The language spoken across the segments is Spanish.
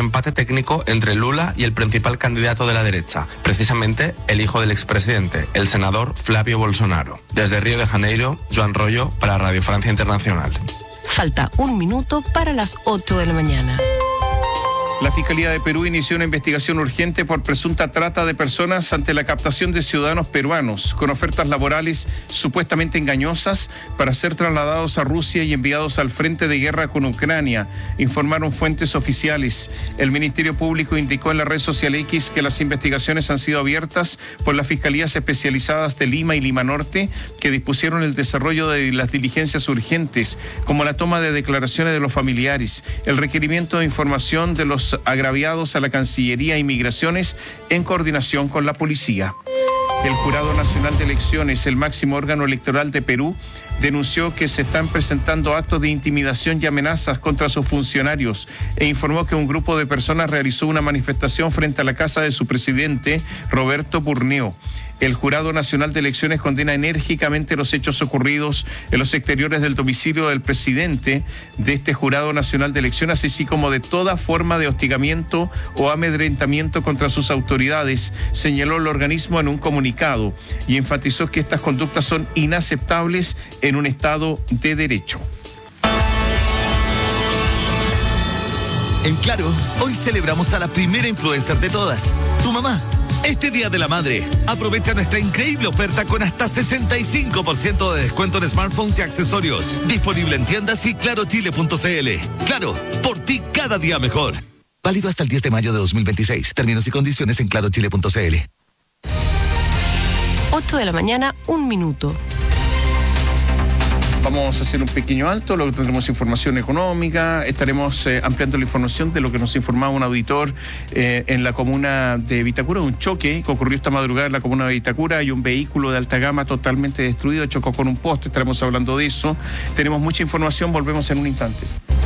empate técnico entre Lula y el principal candidato de la derecha, precisamente el hijo del expresidente, el senador Flavio Bolsonaro. Desde Río de Janeiro, Joan Rollo para Radio Francia Internacional. Falta 1 minuto para las 8 de la mañana. La Fiscalía de Perú inició una investigación urgente por presunta trata de personas ante la captación de ciudadanos peruanos con ofertas laborales supuestamente engañosas para ser trasladados a Rusia y enviados al frente de guerra con Ucrania, informaron fuentes oficiales. El Ministerio Público indicó en la red social X que las investigaciones han sido abiertas por las fiscalías especializadas de Lima y Lima Norte, que dispusieron el desarrollo de las diligencias urgentes, como la toma de declaraciones de los familiares, el requerimiento de información de los agraviados a la Cancillería e Migraciones en coordinación con la policía. El Jurado Nacional de Elecciones, el máximo órgano electoral de Perú, denunció que se están presentando actos de intimidación y amenazas contra sus funcionarios e informó que un grupo de personas realizó una manifestación frente a la casa de su presidente, Roberto Burneo. El Jurado Nacional de Elecciones condena enérgicamente los hechos ocurridos en los exteriores del domicilio del presidente de este Jurado Nacional de Elecciones, así como de toda forma de hostigamiento o amedrentamiento contra sus autoridades, señaló el organismo en un comunicado y enfatizó que estas conductas son inaceptables en un Estado de Derecho. En Claro, hoy celebramos a la primera influencer de todas, tu mamá. Este Día de la Madre, aprovecha nuestra increíble oferta con hasta 65% de descuento en smartphones y accesorios. Disponible en tiendas y clarochile.cl. Claro, por ti cada día mejor. Válido hasta el 10 de mayo de 2026. Términos y condiciones en clarochile.cl. 8 de la mañana, 1 minuto. Vamos a hacer un pequeño alto, luego tendremos información económica, estaremos ampliando la información de lo que nos informaba un auditor en la comuna de Vitacura, un choque que ocurrió esta madrugada en la comuna de Vitacura. Hay un vehículo de alta gama totalmente destruido, chocó con un poste, estaremos hablando de eso. Tenemos mucha información, volvemos en un instante.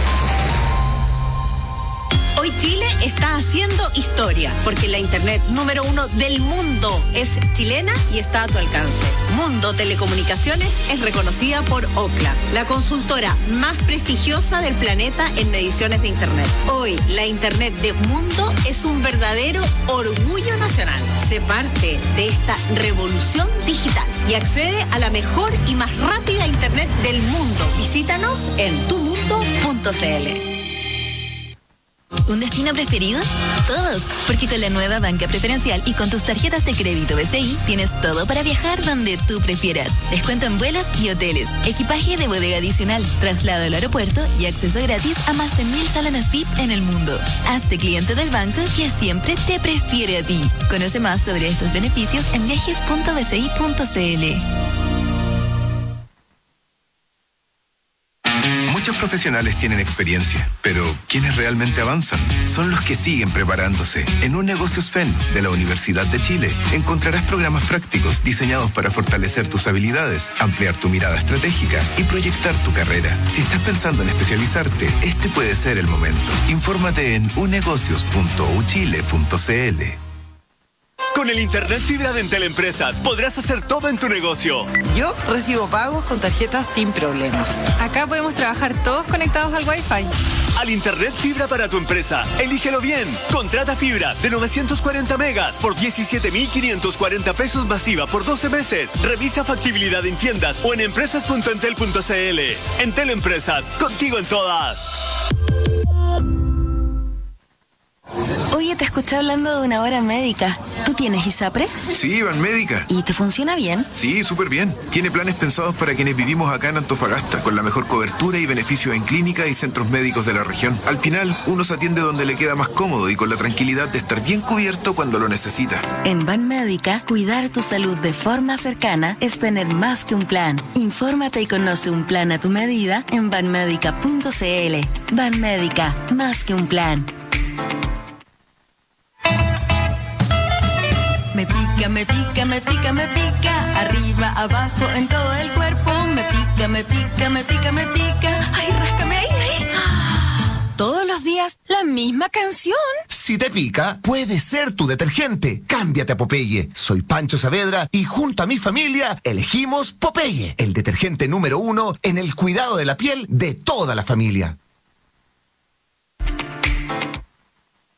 Hoy Chile está haciendo historia, porque la internet número 1 del mundo es chilena y está a tu alcance. Mundo Telecomunicaciones es reconocida por Ookla, la consultora más prestigiosa del planeta en mediciones de internet. Hoy, la internet de Mundo es un verdadero orgullo nacional. Sé parte de esta revolución digital y accede a la mejor y más rápida internet del mundo. Visítanos en tumundo.cl. ¿Un destino preferido? Todos, porque con la nueva banca preferencial y con tus tarjetas de crédito BCI tienes todo para viajar donde tú prefieras. Descuento en vuelos y hoteles, equipaje de bodega adicional, traslado al aeropuerto y acceso gratis a más de 1000 salones VIP en el mundo. Hazte cliente del banco que siempre te prefiere a ti. Conoce más sobre estos beneficios en viajes.bci.cl. Muchos profesionales tienen experiencia, pero quienes realmente avanzan son los que siguen preparándose. En UNegocios FEN de la Universidad de Chile encontrarás programas prácticos diseñados para fortalecer tus habilidades, ampliar tu mirada estratégica y proyectar tu carrera. Si estás pensando en especializarte, este puede ser el momento. Infórmate en unegocios.uchile.cl. Con el Internet Fibra de Entel Empresas podrás hacer todo en tu negocio. Yo recibo pagos con tarjetas sin problemas. Acá podemos trabajar todos conectados al Wi-Fi. Al Internet Fibra para tu empresa, elígelo bien. Contrata fibra de 940 megas por 17.540 pesos masiva por 12 meses. Revisa factibilidad en tiendas o en empresas.entel.cl. Entel Empresas, contigo en todas. Oye, te escuché hablando de una hora médica. ¿Tú tienes ISAPRE? Sí, Banmédica. ¿Y te funciona bien? Sí, súper bien. Tiene planes pensados para quienes vivimos acá en Antofagasta, con la mejor cobertura y beneficios en clínica y centros médicos de la región. Al final, uno se atiende donde le queda más cómodo y con la tranquilidad de estar bien cubierto cuando lo necesita. En Banmédica, cuidar tu salud de forma cercana es tener más que un plan. Infórmate y conoce un plan a tu medida en banmédica.cl. Banmédica, más que un plan. Me pica, me pica, me pica, me pica, arriba, abajo, en todo el cuerpo. Me pica, me pica, me pica, me pica. Ay, ráscame ahí, ahí. Todos los días, la misma canción. Si te pica, puede ser tu detergente. Cámbiate a Popeye. Soy Pancho Saavedra y junto a mi familia elegimos Popeye, el detergente número 1 en el cuidado de la piel de toda la familia.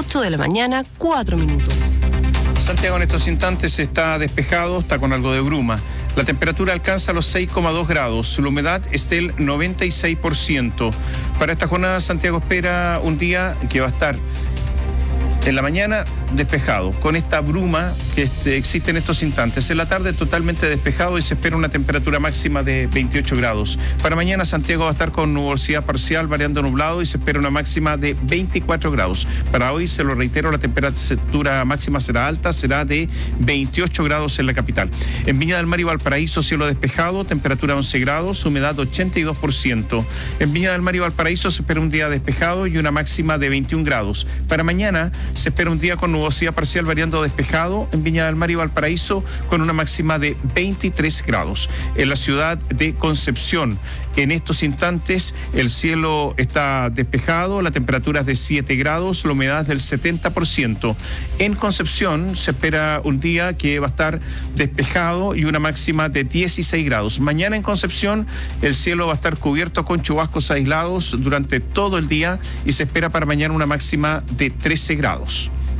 8 de la mañana, 4 minutos. Santiago en estos instantes está despejado, está con algo de bruma. La temperatura alcanza los 6,2 grados, la humedad es del 96%. Para esta jornada Santiago espera un día que va a estar en la mañana despejado, con esta bruma que existe en estos instantes. En la tarde totalmente despejado y se espera una temperatura máxima de 28 grados. Para mañana Santiago va a estar con nubosidad parcial, variando nublado, y se espera una máxima de 24 grados. Para hoy, se lo reitero, la temperatura máxima será alta, será de 28 grados en la capital. En Viña del Mar y Valparaíso, cielo despejado, temperatura 11 grados, humedad 82%. En Viña del Mar y Valparaíso se espera un día despejado y una máxima de 21 grados. Para mañana se espera un día con nubosidad parcial variando despejado en Viña del Mar y Valparaíso con una máxima de 23 grados. En la ciudad de Concepción, en estos instantes el cielo está despejado, la temperatura es de 7 grados, la humedad es del 70%. En Concepción se espera un día que va a estar despejado y una máxima de 16 grados. Mañana en Concepción el cielo va a estar cubierto con chubascos aislados durante todo el día y se espera para mañana una máxima de 13 grados.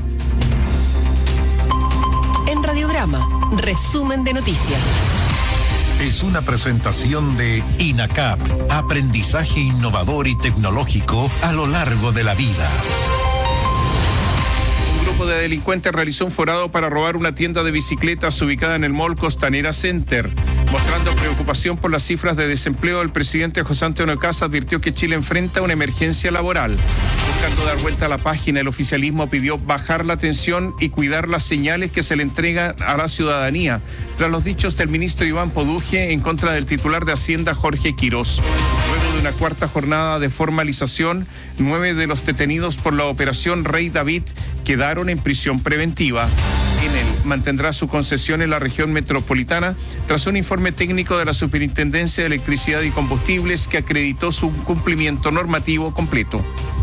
En Radiograma, resumen de noticias. Es una presentación de INACAP, aprendizaje innovador y tecnológico a lo largo de la vida. Un grupo de delincuentes realizó un forado para robar una tienda de bicicletas ubicada en el Mall Costanera Center. Mostrando preocupación por las cifras de desempleo, el presidente José Antonio Kast advirtió que Chile enfrenta una emergencia laboral. Buscando dar vuelta a la página, el oficialismo pidió bajar la tensión y cuidar las señales que se le entregan a la ciudadanía, tras los dichos del ministro Iván Poduje en contra del titular de Hacienda Jorge Quirós. Luego de una cuarta jornada de formalización, 9 de los detenidos por la operación Rey David quedaron en prisión preventiva. Enel mantendrá su concesión en la región metropolitana tras un informe técnico de la Superintendencia de Electricidad y Combustibles que acreditó su cumplimiento normativo completo.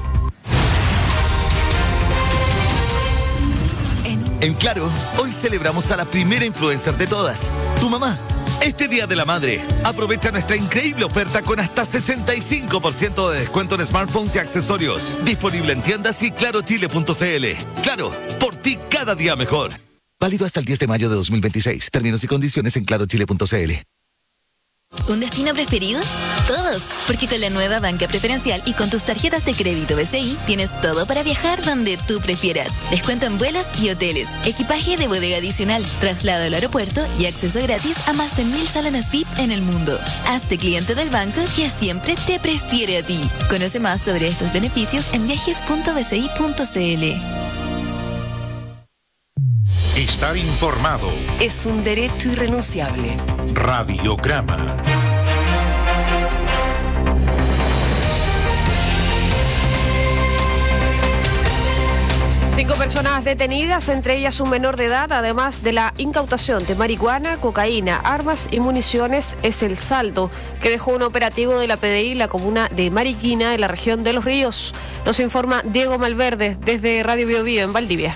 En Claro, hoy celebramos a la primera influencer de todas, tu mamá. Este Día de la Madre, aprovecha nuestra increíble oferta con hasta 65% de descuento en smartphones y accesorios. Disponible en tiendas y clarochile.cl. Claro, por ti cada día mejor. Válido hasta el 10 de mayo de 2026. Términos y condiciones en clarochile.cl. ¿Un destino preferido? Todos, porque con la nueva banca preferencial y con tus tarjetas de crédito BCI tienes todo para viajar donde tú prefieras. Descuento en vuelos y hoteles, equipaje de bodega adicional, traslado al aeropuerto y acceso gratis a más de 1000 salones VIP en el mundo. Hazte cliente del banco que siempre te prefiere a ti. Conoce más sobre estos beneficios en viajes.bci.cl. Estar informado Es un derecho irrenunciable. Radiograma. Cinco personas detenidas, entre ellas un menor de edad, además de la incautación de marihuana, cocaína, armas y municiones, es el saldo que dejó un operativo de la PDI en la comuna de Mariquina, en la región de Los Ríos. Nos informa Diego Malverde desde Radio Bio Bio en Valdivia.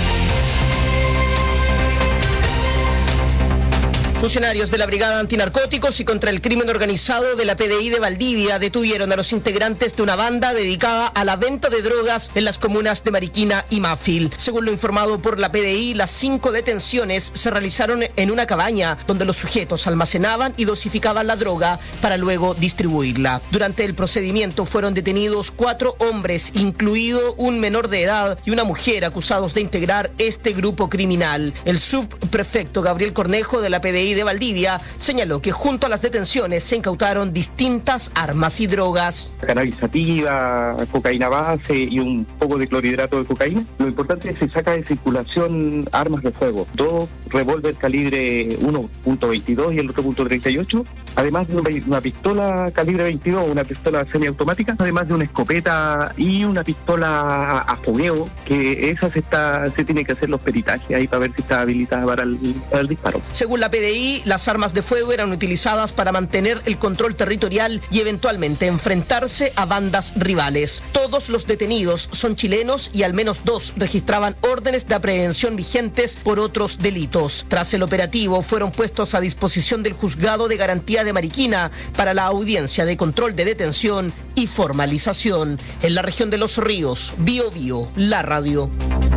Funcionarios de la Brigada Antinarcóticos y contra el Crimen Organizado de la PDI de Valdivia detuvieron a los integrantes de una banda dedicada a la venta de drogas en las comunas de Mariquina y Mafil. Según lo informado por la PDI, las 5 detenciones se realizaron en una cabaña donde los sujetos almacenaban y dosificaban la droga para luego distribuirla. Durante el procedimiento fueron detenidos 4 hombres, incluido un menor de edad y una mujer, acusados de integrar este grupo criminal. El subprefecto Gabriel Cornejo de la PDI de Valdivia señaló que junto a las detenciones se incautaron distintas armas y drogas. Cannabis sativa, cocaína base y un poco de clorhidrato de cocaína. Lo importante es que se saca de circulación armas de fuego, 2 revólver calibre 1.22 y el otro .38, además de una pistola calibre 22, una pistola semiautomática, además de una escopeta y una pistola a fogueo, que esa se tiene que hacer los peritajes ahí para ver si está habilitada para el disparo. Según la PDI, PDI, las armas de fuego eran utilizadas para mantener el control territorial y eventualmente enfrentarse a bandas rivales. Todos los detenidos son chilenos y al menos 2 registraban órdenes de aprehensión vigentes por otros delitos. Tras el operativo, fueron puestos a disposición del Juzgado de Garantía de Mariquina para la audiencia de control de detención y formalización. En la región de Los Ríos, Biobío, la radio.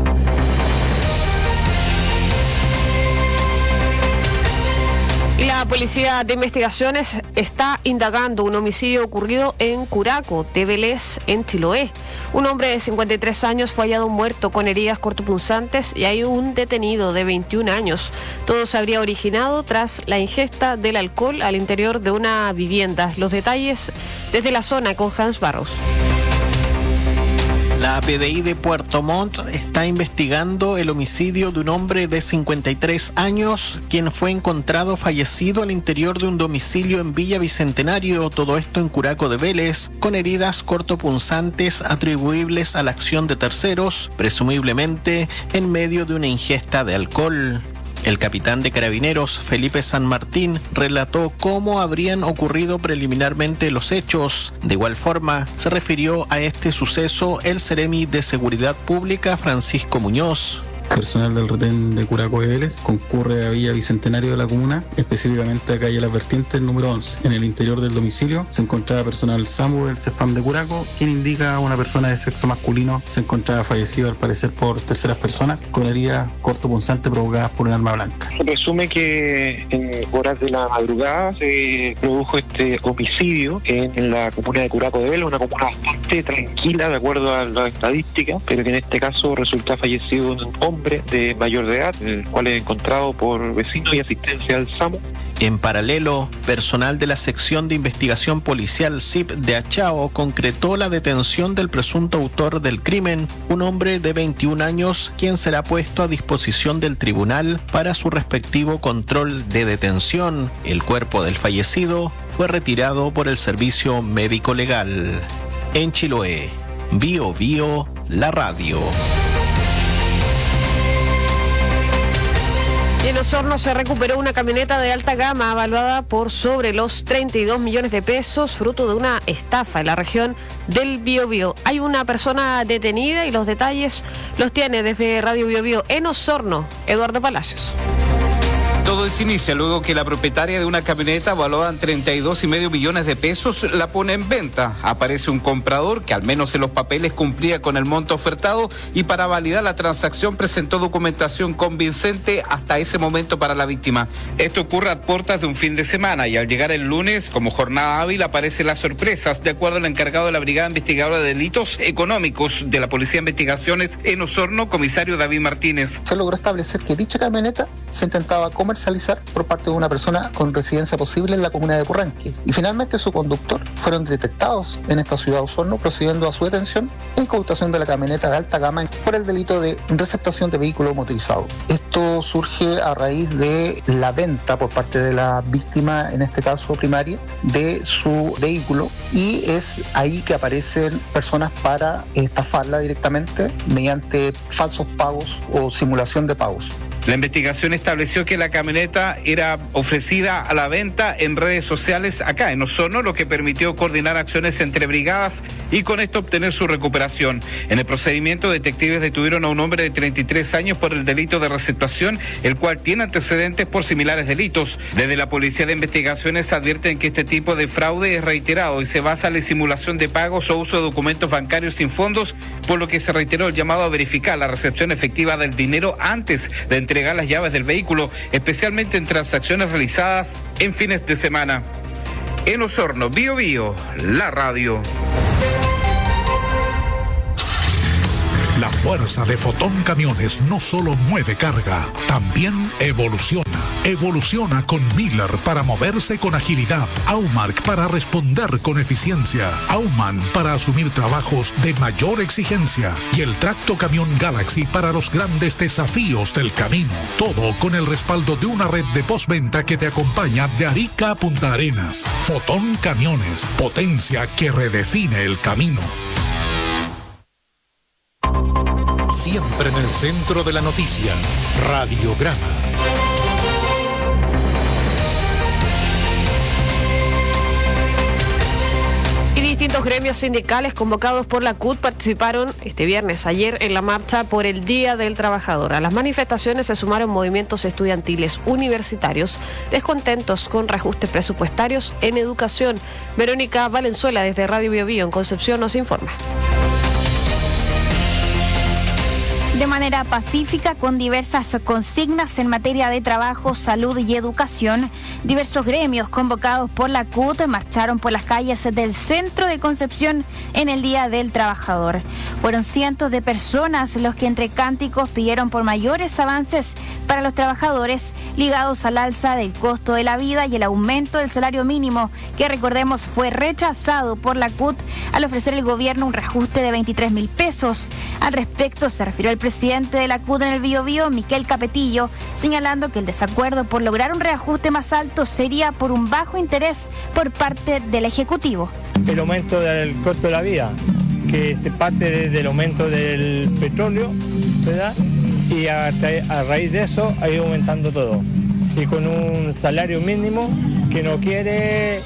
La Policía de Investigaciones está indagando un homicidio ocurrido en Curaco de Vélez, en Chiloé. Un hombre de 53 años fue hallado muerto con heridas cortopunzantes y hay un detenido de 21 años. Todo se habría originado tras la ingesta del alcohol al interior de una vivienda. Los detalles desde la zona con Hans Barros. La PDI de Puerto Montt está investigando el homicidio de un hombre de 53 años, quien fue encontrado fallecido al interior de un domicilio en Villa Bicentenario, todo esto en Curaco de Vélez, con heridas cortopunzantes atribuibles a la acción de terceros, presumiblemente en medio de una ingesta de alcohol. El capitán de Carabineros, Felipe San Martín, relató cómo habrían ocurrido preliminarmente los hechos. De igual forma, se refirió a este suceso el seremi de Seguridad Pública, Francisco Muñoz. Personal del retén de Curaco de Vélez concurre a Villa Bicentenario de la comuna, específicamente a calle Las Vertientes, número 11. En el interior del domicilio se encontraba personal SAMU del CESPAM de Curaco, quien indica a una persona de sexo masculino se encontraba fallecido al parecer por terceras personas con heridas cortopunzantes provocadas por un arma blanca. Se presume que en horas de la madrugada se produjo este homicidio en la comuna de Curaco de Vélez, una comuna bastante tranquila de acuerdo a las estadísticas, pero que en este caso resulta fallecido un hombre de mayor de edad, el cual es encontrado por vecinos y asistencia al SAMU. En paralelo, personal de la sección de investigación policial CIP de Achao concretó la detención del presunto autor del crimen, un hombre de 21 años, quien será puesto a disposición del tribunal para su respectivo control de detención. El cuerpo del fallecido fue retirado por el servicio médico legal. En Chiloé, Biobío, la radio. Y en Osorno se recuperó una camioneta de alta gama evaluada por sobre los 32 millones de pesos, fruto de una estafa en la región del Biobío. Hay una persona detenida y los detalles los tiene desde Radio Biobío en Osorno, Eduardo Palacios. Todo se inicia luego que la propietaria de una camioneta valuada en 32,5 millones de pesos la pone en venta. Aparece un comprador que al menos en los papeles cumplía con el monto ofertado y para validar la transacción presentó documentación convincente hasta ese momento para la víctima. Esto ocurre a puertas de un fin de semana y al llegar el lunes como jornada hábil aparecen las sorpresas, de acuerdo al encargado de la Brigada Investigadora de Delitos Económicos de la Policía de Investigaciones en Osorno, comisario David Martínez. Se logró establecer que dicha camioneta se intentaba comercializar por parte de una persona con residencia posible en la comuna de Purranque. Y finalmente su conductor fueron detectados en esta ciudad de Osorno, procediendo a su detención e incautación de la camioneta de alta gama por el delito de receptación de vehículo motorizado. Esto surge a raíz de la venta por parte de la víctima, en este caso primaria, de su vehículo, y es ahí que aparecen personas para estafarla directamente mediante falsos pagos o simulación de pagos. La investigación estableció que la camioneta era ofrecida a la venta en redes sociales acá en Osorno, lo que permitió coordinar acciones entre brigadas y con esto obtener su recuperación. En el procedimiento, detectives detuvieron a un hombre de 33 años por el delito de receptación, el cual tiene antecedentes por similares delitos. Desde la Policía de Investigaciones advierten que este tipo de fraude es reiterado y se basa en la simulación de pagos o uso de documentos bancarios sin fondos, por lo que se reiteró el llamado a verificar la recepción efectiva del dinero antes de entregar las llaves del vehículo, especialmente en transacciones realizadas en fines de semana. En Osorno, Biobío, la radio. La fuerza de Fotón Camiones no solo mueve carga, también evoluciona. Evoluciona con Miller para moverse con agilidad, Aumark para responder con eficiencia, Aumann para asumir trabajos de mayor exigencia y el Tracto Camión Galaxy para los grandes desafíos del camino. Todo con el respaldo de una red de postventa que te acompaña de Arica a Punta Arenas. Fotón Camiones, potencia que redefine el camino. Siempre en el centro de la noticia, Radiograma. Distintos gremios sindicales convocados por la CUT participaron este viernes, ayer, en la marcha por el Día del Trabajador. A las manifestaciones se sumaron movimientos estudiantiles universitarios descontentos con reajustes presupuestarios en educación. Verónica Valenzuela, desde Radio Bio Bio en Concepción, nos informa. De manera pacífica, con diversas consignas en materia de trabajo, salud y educación, diversos gremios convocados por la CUT marcharon por las calles del centro de Concepción en el Día del Trabajador. Fueron cientos de personas los que entre cánticos pidieron por mayores avances para los trabajadores ligados al alza del costo de la vida y el aumento del salario mínimo, que recordemos fue rechazado por la CUT al ofrecer el gobierno un reajuste de 23.000 pesos. Al respecto se refirió el presidente de la CUT en el Bio Bio, Miquel Capetillo, señalando que el desacuerdo por lograr un reajuste más alto sería por un bajo interés por parte del Ejecutivo. El aumento del costo de la vida, que se parte desde el aumento del petróleo, ¿verdad? Y a raíz de eso ha ido aumentando todo. Y con un salario mínimo que no quiere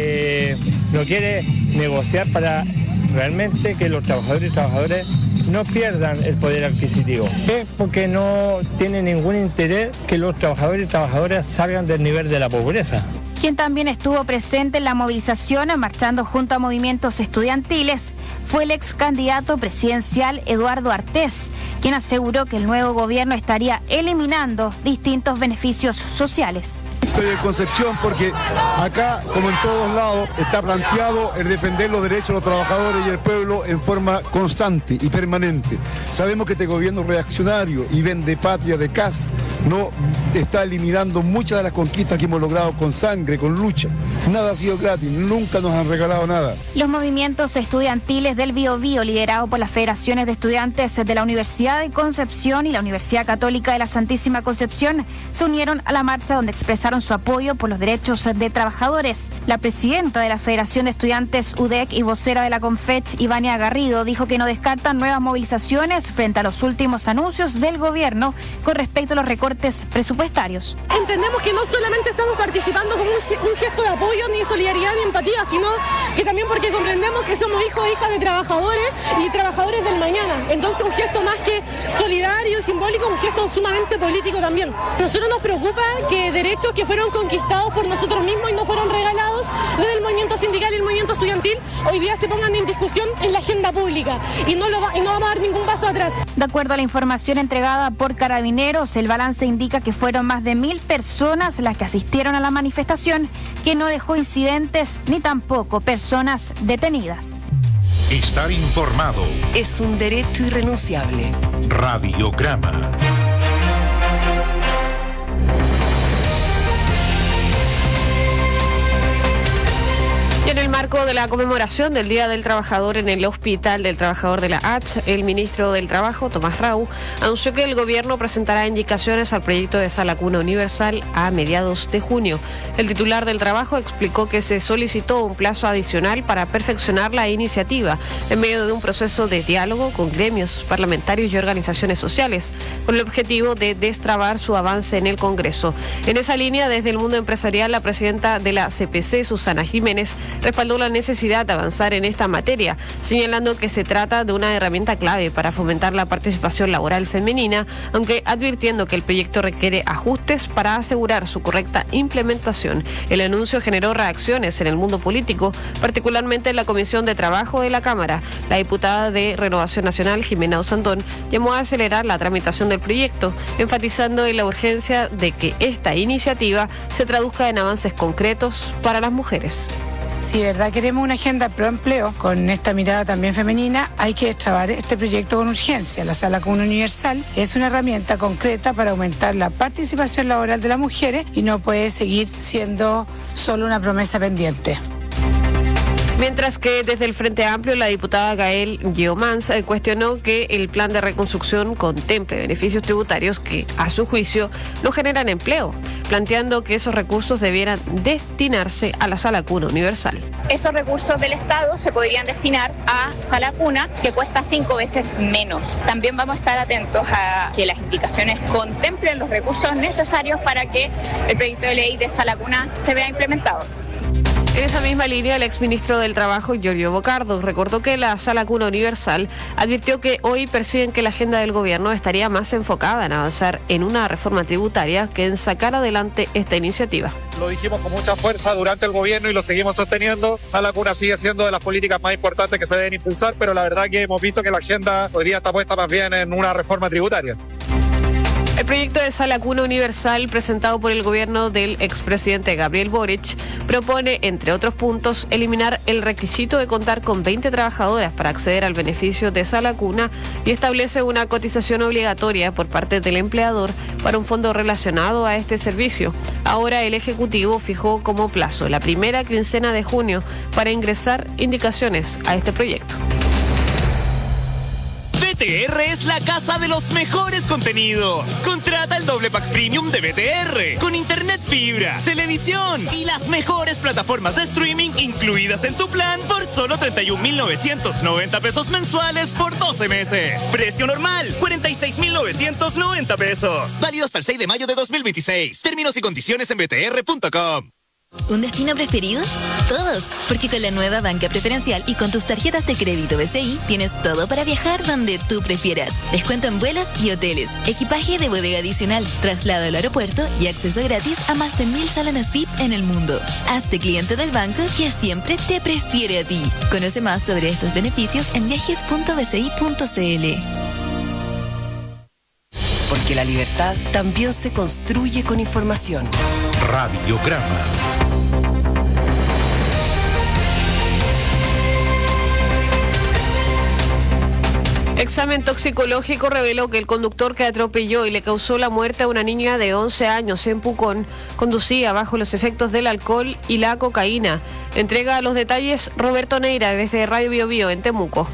negociar para realmente que los trabajadores y trabajadoras no pierdan el poder adquisitivo. Es porque no tiene ningún interés que los trabajadores y trabajadoras salgan del nivel de la pobreza. Quien también estuvo presente en la movilización, marchando junto a movimientos estudiantiles, fue el ex candidato presidencial Eduardo Artés, quien aseguró que el nuevo gobierno estaría eliminando distintos beneficios sociales. Estoy en Concepción porque acá, como en todos lados, está planteado el defender los derechos de los trabajadores y el pueblo en forma constante y permanente. Sabemos que este gobierno reaccionario y vende patria de CAS no está eliminando muchas de las conquistas que hemos logrado con sangre, con lucha. Nada ha sido gratis, nunca nos han regalado nada. Los movimientos estudiantiles del Bio Bio, liderados por las federaciones de estudiantes de la Universidad de Concepción y la Universidad Católica de la Santísima Concepción, se unieron a la marcha donde expresaron su apoyo por los derechos de trabajadores. La presidenta de la Federación de Estudiantes UDEC y vocera de la CONFECH, Ivania Garrido, dijo que no descartan nuevas movilizaciones frente a los últimos anuncios del gobierno con respecto a los recortes presupuestarios. Entendemos que no solamente estamos participando como un gesto de apoyo, ni solidaridad, ni empatía, sino que también porque comprendemos que somos hijos e hijas de trabajadores y trabajadores del mañana. Entonces un gesto más que solidario y simbólico, un gesto sumamente político también. A nosotros nos preocupa que derechos que fueron conquistados por nosotros mismos y no fueron regalados desde el movimiento sindical y el movimiento estudiantil, hoy día se pongan en discusión en la agenda pública y no vamos a dar ningún paso atrás. De acuerdo a la información entregada por Carabineros, el balance indica que fueron más de 1.000 personas las que asistieron a la manifestación, que no dejó incidentes ni tampoco personas detenidas. Estar informado es un derecho irrenunciable. Radiograma. Y en el marco de la conmemoración del Día del Trabajador en el Hospital del Trabajador de la H, el ministro del Trabajo, Tomás Rau, anunció que el gobierno presentará indicaciones al proyecto de Sala Cuna Universal a mediados de junio. El titular del Trabajo explicó que se solicitó un plazo adicional para perfeccionar la iniciativa en medio de un proceso de diálogo con gremios parlamentarios y organizaciones sociales, con el objetivo de destrabar su avance en el Congreso. En esa línea, desde el mundo empresarial, la presidenta de la CPC, Susana Jiménez, respaldó la necesidad de avanzar en esta materia, señalando que se trata de una herramienta clave para fomentar la participación laboral femenina, aunque advirtiendo que el proyecto requiere ajustes para asegurar su correcta implementación. El anuncio generó reacciones en el mundo político, particularmente en la Comisión de Trabajo de la Cámara. La diputada de Renovación Nacional, Jimena Osandón, llamó a acelerar la tramitación del proyecto, enfatizando en la urgencia de que esta iniciativa se traduzca en avances concretos para las mujeres. Si de verdad queremos una agenda pro empleo con esta mirada también femenina, hay que destrabar este proyecto con urgencia. La Sala Cuna Universal es una herramienta concreta para aumentar la participación laboral de las mujeres y no puede seguir siendo solo una promesa pendiente. Mientras que desde el Frente Amplio, la diputada Gael Geomans cuestionó que el plan de reconstrucción contemple beneficios tributarios que, a su juicio, no generan empleo, planteando que esos recursos debieran destinarse a la Sala Cuna Universal. Esos recursos del Estado se podrían destinar a Sala Cuna, que cuesta 5 veces menos. También vamos a estar atentos a que las indicaciones contemplen los recursos necesarios para que el proyecto de ley de Sala Cuna se vea implementado. En esa misma línea, el exministro del Trabajo, Giorgio Bocardo, recordó que la Sala Cuna Universal advirtió que hoy perciben que la agenda del gobierno estaría más enfocada en avanzar en una reforma tributaria que en sacar adelante esta iniciativa. Lo dijimos con mucha fuerza durante el gobierno y lo seguimos sosteniendo. Sala Cuna sigue siendo de las políticas más importantes que se deben impulsar, pero la verdad que hemos visto que la agenda hoy día está puesta más bien en una reforma tributaria. El proyecto de Sala Cuna Universal presentado por el gobierno del expresidente Gabriel Boric propone, entre otros puntos, eliminar el requisito de contar con 20 trabajadoras para acceder al beneficio de Sala Cuna y establece una cotización obligatoria por parte del empleador para un fondo relacionado a este servicio. Ahora el Ejecutivo fijó como plazo la primera quincena de junio para ingresar indicaciones a este proyecto. BTR es la casa de los mejores contenidos. Contrata el doble pack premium de BTR con internet fibra, televisión y las mejores plataformas de streaming incluidas en tu plan por solo 31.990 pesos mensuales por 12 meses. Precio normal, 46.990 pesos. Válido hasta el 6 de mayo de 2026. Términos y condiciones en btr.com. ¿Un destino preferido? Todos, porque con la nueva banca preferencial y con tus tarjetas de crédito BCI tienes todo para viajar donde tú prefieras. Descuento en vuelos y hoteles, equipaje de bodega adicional, traslado al aeropuerto y acceso gratis a más de 1.000 salones VIP en el mundo. Hazte cliente del banco que siempre te prefiere a ti. Conoce más sobre estos beneficios en viajes.bci.cl. Porque la libertad también se construye con información. Radiograma. Examen toxicológico reveló que el conductor que atropelló y le causó la muerte a una niña de 11 años en Pucón conducía bajo los efectos del alcohol y la cocaína. Entrega los detalles Roberto Neira desde Radio Bio Bio en Temuco.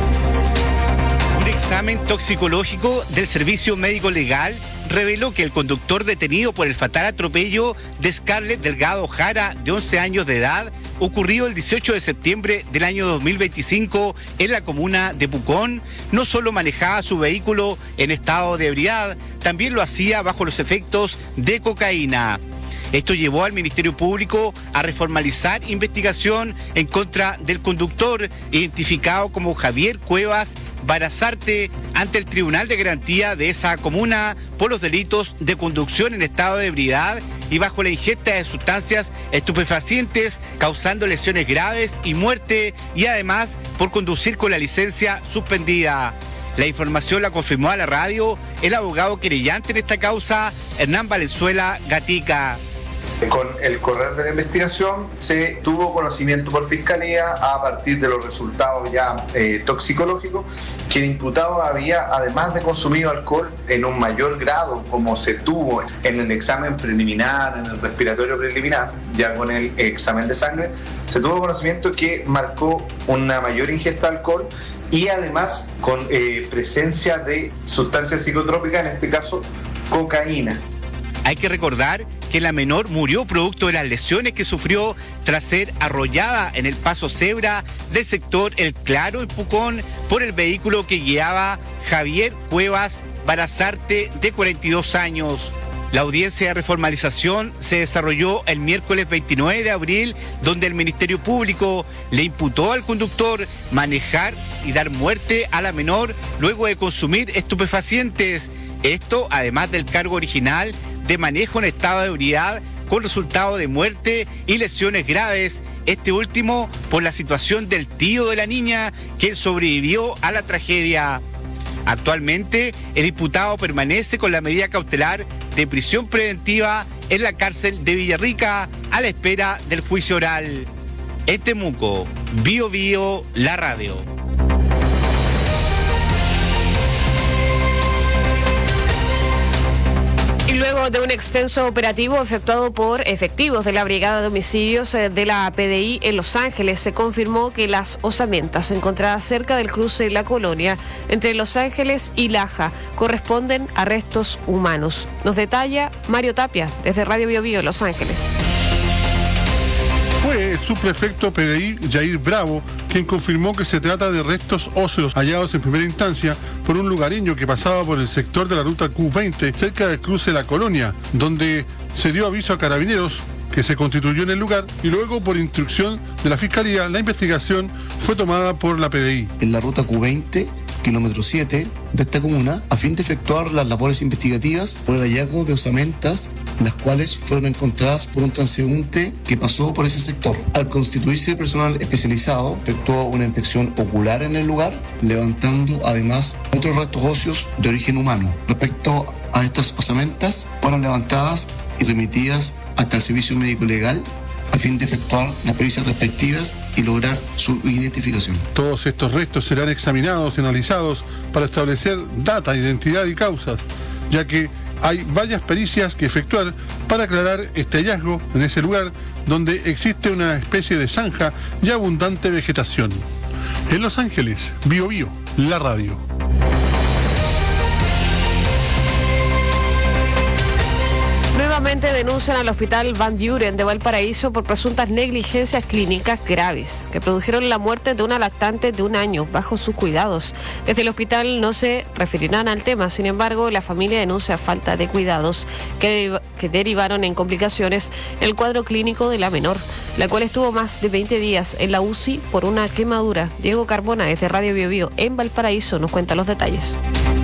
Un examen toxicológico del Servicio Médico Legal reveló que el conductor detenido por el fatal atropello de Scarlett Delgado Jara, de 11 años de edad, ocurrido el 18 de septiembre del año 2025 en la comuna de Pucón, no solo manejaba su vehículo en estado de ebriedad, también lo hacía bajo los efectos de cocaína. Esto llevó al Ministerio Público a reformalizar investigación en contra del conductor, identificado como Javier Cuevas Barazarte, ante el Tribunal de Garantía de esa comuna por los delitos de conducción en estado de ebriedad y bajo la ingesta de sustancias estupefacientes, causando lesiones graves y muerte, y además por conducir con la licencia suspendida. La información la confirmó a la radio el abogado querellante en esta causa, Hernán Valenzuela Gatica. Con el correr de la investigación se tuvo conocimiento por Fiscalía a partir de los resultados ya toxicológicos que el imputado había, además de consumido alcohol en un mayor grado como se tuvo en el examen preliminar, en el respiratorio preliminar, ya con el examen de sangre, se tuvo conocimiento que marcó una mayor ingesta de alcohol y además con presencia de sustancias psicotrópicas, en este caso cocaína. Hay que recordar que la menor murió producto de las lesiones que sufrió tras ser arrollada en el paso cebra del sector El Claro en Pucón por el vehículo que guiaba Javier Cuevas Barazarte, de 42 años. La audiencia de reformalización se desarrolló el miércoles 29 de abril, donde el Ministerio Público le imputó al conductor manejar y dar muerte a la menor luego de consumir estupefacientes. Esto, además del cargo original de manejo en estado de ebriedad con resultado de muerte y lesiones graves, este último por la situación del tío de la niña, que sobrevivió a la tragedia. Actualmente, el imputado permanece con la medida cautelar de prisión preventiva en la cárcel de Villarrica a la espera del juicio oral. En Temuco, Bio Bio, la radio. Y luego de un extenso operativo efectuado por efectivos de la Brigada de Homicidios de la PDI en Los Ángeles, se confirmó que las osamentas encontradas cerca del cruce de la Colonia entre Los Ángeles y Laja corresponden a restos humanos. Nos detalla Mario Tapia desde Radio Bio Bio, Los Ángeles. Fue el subprefecto PDI, Jair Bravo, quien confirmó que se trata de restos óseos hallados en primera instancia por un lugareño que pasaba por el sector de la ruta Q20 cerca del cruce de la Colonia, donde se dio aviso a carabineros que se constituyó en el lugar y luego, por instrucción de la Fiscalía, la investigación fue tomada por la PDI. En la ruta Q20, kilómetro 7 de esta comuna, a fin de efectuar las labores investigativas por el hallazgo de osamentas, las cuales fueron encontradas por un transeúnte que pasó por ese sector. Al constituirse personal especializado, efectuó una inspección ocular en el lugar, levantando además otros restos óseos de origen humano. Respecto a estas osamentas, fueron levantadas y remitidas hasta el servicio médico legal a fin de efectuar las pericias respectivas y lograr su identificación. Todos estos restos serán examinados y analizados para establecer data, identidad y causas, ya que hay varias pericias que efectuar para aclarar este hallazgo en ese lugar donde existe una especie de zanja y abundante vegetación. En Los Ángeles, Bio Bio, la radio. Nuevamente denuncian al Hospital Van Buren de Valparaíso por presuntas negligencias clínicas graves que produjeron la muerte de una lactante de 1 año bajo sus cuidados. Desde el hospital no se referirán al tema, sin embargo, la familia denuncia falta de cuidados que derivaron en complicaciones en el cuadro clínico de la menor, la cual estuvo más de 20 días en la UCI por una quemadura. Diego Carbona, desde Radio Bio Bio en Valparaíso, nos cuenta los detalles.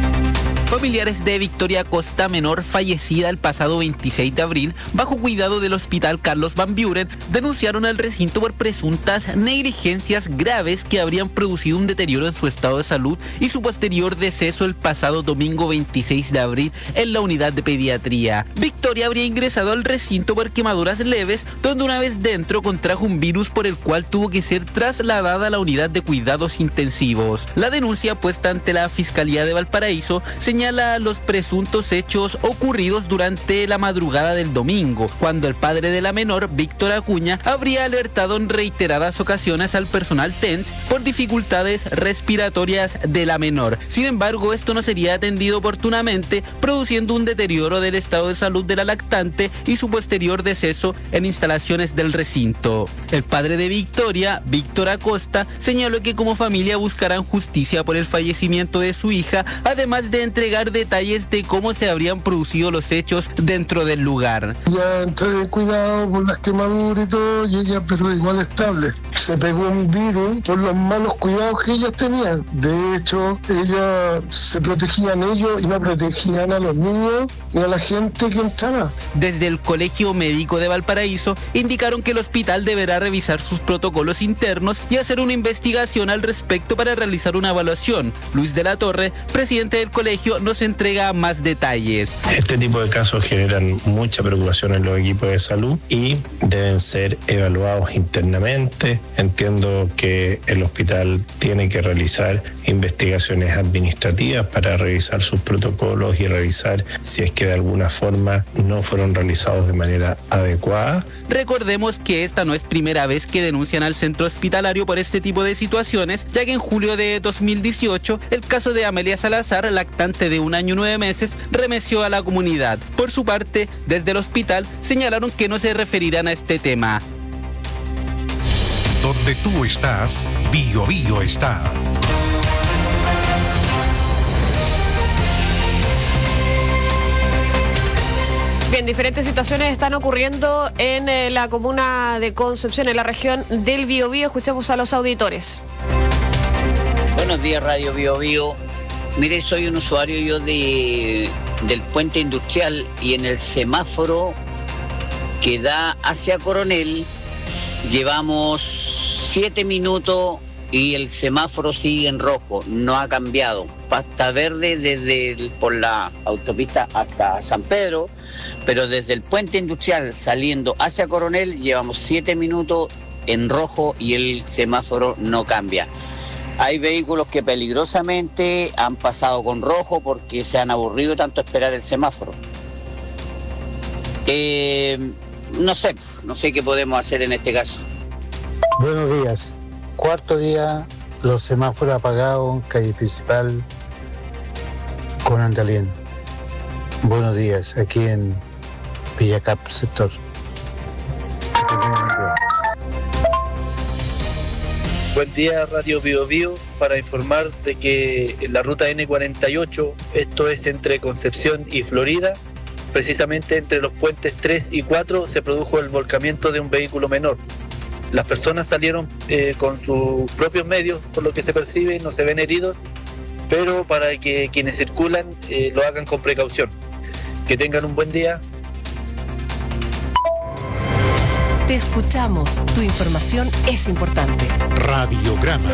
Familiares de Victoria Costa, menor fallecida el pasado 26 de abril, bajo cuidado del Hospital Carlos Van Buren, denunciaron al recinto por presuntas negligencias graves que habrían producido un deterioro en su estado de salud y su posterior deceso el pasado domingo 26 de abril en la unidad de pediatría. Victoria habría ingresado al recinto por quemaduras leves, donde una vez dentro contrajo un virus por el cual tuvo que ser trasladada a la unidad de cuidados intensivos. La denuncia puesta ante la Fiscalía de Valparaíso señala los presuntos hechos ocurridos durante la madrugada del domingo, cuando el padre de la menor, Víctor Acuña, habría alertado en reiteradas ocasiones al personal TENS por dificultades respiratorias de la menor. Sin embargo, esto no sería atendido oportunamente, produciendo un deterioro del estado de salud de la lactante y su posterior deceso en instalaciones del recinto. El padre de Victoria, Víctor Acosta, señaló que como familia buscarán justicia por el fallecimiento de su hija, además de entregar detalles de cómo se habrían producido los hechos dentro del lugar. Ya entré de cuidado por las quemaduras y todo, y ella pero igual estable. Se pegó un virus por los malos cuidados que ellas tenían. De hecho, ellas se protegían ellos y no protegían a los niños y a la gente que entraba. Desde el Colegio Médico de Valparaíso indicaron que el hospital deberá revisar sus protocolos internos y hacer una investigación al respecto para realizar una evaluación. Luis de la Torre, presidente del colegio, nos entrega más detalles. Este tipo de casos generan mucha preocupación en los equipos de salud y deben ser evaluados internamente. Entiendo que el hospital tiene que realizar investigaciones administrativas para revisar sus protocolos y revisar si es que de alguna forma no fueron realizados de manera adecuada. Recordemos que esta no es primera vez que denuncian al centro hospitalario por este tipo de situaciones, ya que en julio de 2018 el caso de Amelia Salazar, lactante de 1 año y 9 meses, remeció a la comunidad. Por su parte, desde el hospital señalaron que no se referirán a este tema. Donde tú estás, Bio Bio está. Bien, diferentes situaciones están ocurriendo en la comuna de Concepción, en la región del Biobío. Escuchemos a los auditores. Buenos días, Radio Biobío. Mire, soy un usuario yo del puente industrial y en el semáforo que da hacia Coronel llevamos 7 minutos y el semáforo sigue en rojo, no ha cambiado. Pasta verde por la autopista hasta San Pedro, pero desde el puente industrial saliendo hacia Coronel llevamos 7 minutos en rojo y el semáforo no cambia. Hay vehículos que peligrosamente han pasado con rojo porque se han aburrido tanto esperar el semáforo. No sé qué podemos hacer en este caso. Buenos días. 4º día, los semáforos apagados, calle principal con Andalien. Buenos días, aquí en Villacap, sector. Buen día, Radio Bio Bio, para informar de que en la ruta N48, esto es entre Concepción y Florida, precisamente entre los puentes 3 y 4 se produjo el volcamiento de un vehículo menor. Las personas salieron con sus propios medios, por lo que se percibe, no se ven heridos, pero para que quienes circulan lo hagan con precaución. Que tengan un buen día. Te escuchamos. Tu información es importante. Radiograma.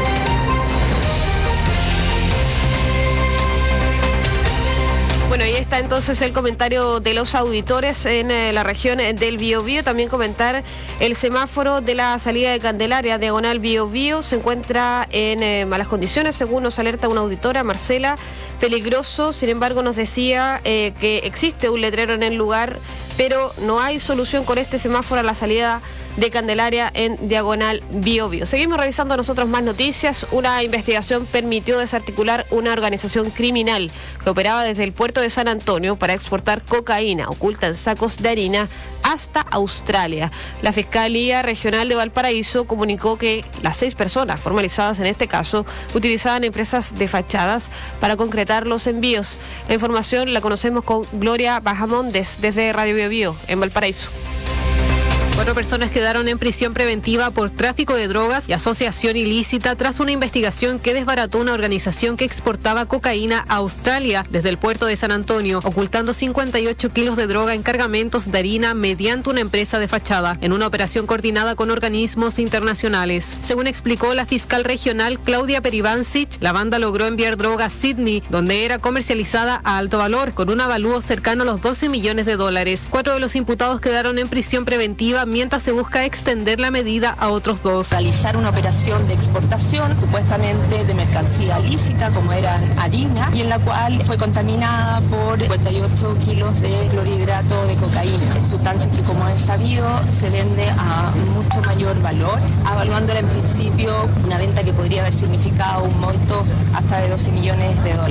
Bueno, ahí está entonces el comentario de los auditores en la región del Biobío. También comentar el semáforo de la salida de Candelaria, diagonal Biobío, se encuentra en malas condiciones, según nos alerta una auditora, Marcela, peligroso. Sin embargo, nos decía que existe un letrero en el lugar, pero no hay solución con este semáforo a la salida de Candelaria en diagonal Biobío. Seguimos revisando nosotros más noticias. Una investigación permitió desarticular una organización criminal que operaba desde el puerto de San Antonio para exportar cocaína oculta en sacos de harina hasta Australia. La Fiscalía Regional de Valparaíso comunicó que las 6 personas formalizadas en este caso utilizaban empresas de fachadas para concretar los envíos. La información la conocemos con Gloria Bajamondes desde Radio Biobío en Valparaíso. 4 personas quedaron en prisión preventiva por tráfico de drogas y asociación ilícita tras una investigación que desbarató una organización que exportaba cocaína a Australia desde el puerto de San Antonio, ocultando 58 kilos de droga en cargamentos de harina mediante una empresa de fachada, en una operación coordinada con organismos internacionales. Según explicó la fiscal regional Claudia Peribancic, la banda logró enviar droga a Sydney, donde era comercializada a alto valor, con un avalúo cercano a los $12 millones. 4 de los imputados quedaron en prisión preventiva mientras se busca extender la medida a otros 2. Realizar una operación de exportación supuestamente de mercancía lícita como era harina y en la cual fue contaminada por 58 kilos de clorhidrato de cocaína, sustancia que como es sabido se vende a mucho mayor valor, evaluándola en principio una venta que podría haber significado un monto hasta de $12 millones.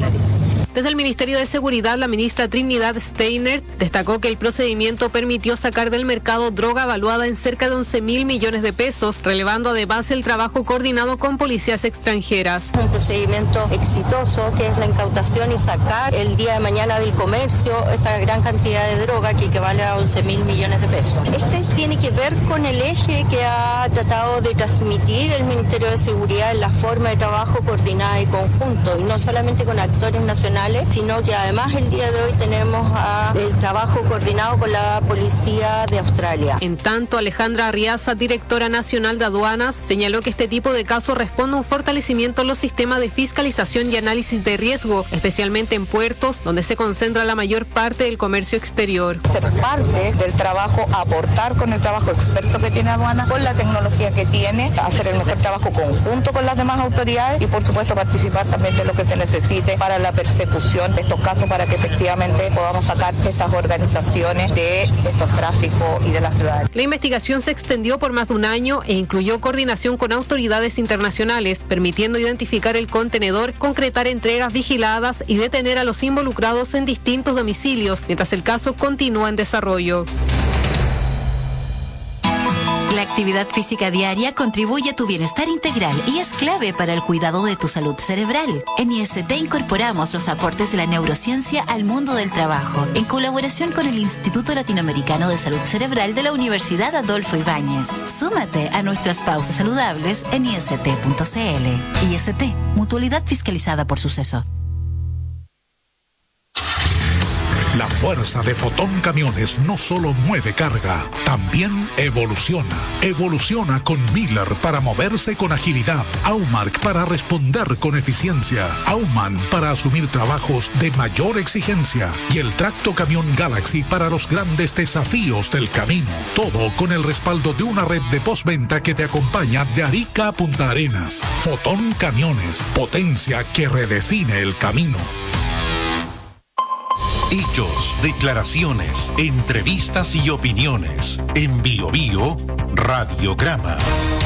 Desde el Ministerio de Seguridad, la ministra Trinidad Steiner destacó que el procedimiento permitió sacar del mercado droga valuada en cerca de 11.000 millones de pesos, relevando además el trabajo coordinado con policías extranjeras. Un procedimiento exitoso que es la incautación y sacar el día de mañana del comercio esta gran cantidad de droga que equivale a 11.000 millones de pesos. Este tiene que ver con el eje que ha tratado de transmitir el Ministerio de Seguridad en la forma de trabajo coordinada y conjunto, y no solamente con actores nacionales, sino que además el día de hoy tenemos el trabajo coordinado con la Policía de Australia. En tanto, Alejandra Arriaza, directora nacional de aduanas, señaló que este tipo de casos responde a un fortalecimiento en los sistemas de fiscalización y análisis de riesgo, especialmente en puertos, donde se concentra la mayor parte del comercio exterior. Ser parte del trabajo, aportar con el trabajo experto que tiene aduana, con la tecnología que tiene, hacer el mejor trabajo conjunto con las demás autoridades y por supuesto participar también de lo que se necesite para la persecución de estos casos, para que efectivamente podamos sacar estas organizaciones de estos tráficos y de la ciudad. La investigación se extendió por más de un año e incluyó coordinación con autoridades internacionales, permitiendo identificar el contenedor, concretar entregas vigiladas y detener a los involucrados en distintos domicilios, mientras el caso continúa en desarrollo. La actividad física diaria contribuye a tu bienestar integral y es clave para el cuidado de tu salud cerebral. En IST incorporamos los aportes de la neurociencia al mundo del trabajo, en colaboración con el Instituto Latinoamericano de Salud Cerebral de la Universidad Adolfo Ibáñez. Súmate a nuestras pausas saludables en ist.cl. IST, mutualidad fiscalizada por Suceso. La fuerza de Fotón Camiones no solo mueve carga, también evoluciona. Evoluciona con Miller para moverse con agilidad, Aumark para responder con eficiencia, Aumann para asumir trabajos de mayor exigencia y el tracto camión Galaxy para los grandes desafíos del camino. Todo con el respaldo de una red de postventa que te acompaña de Arica a Punta Arenas. Fotón Camiones, potencia que redefine el camino. Hechos, declaraciones, entrevistas y opiniones. En Biobío, Radiograma.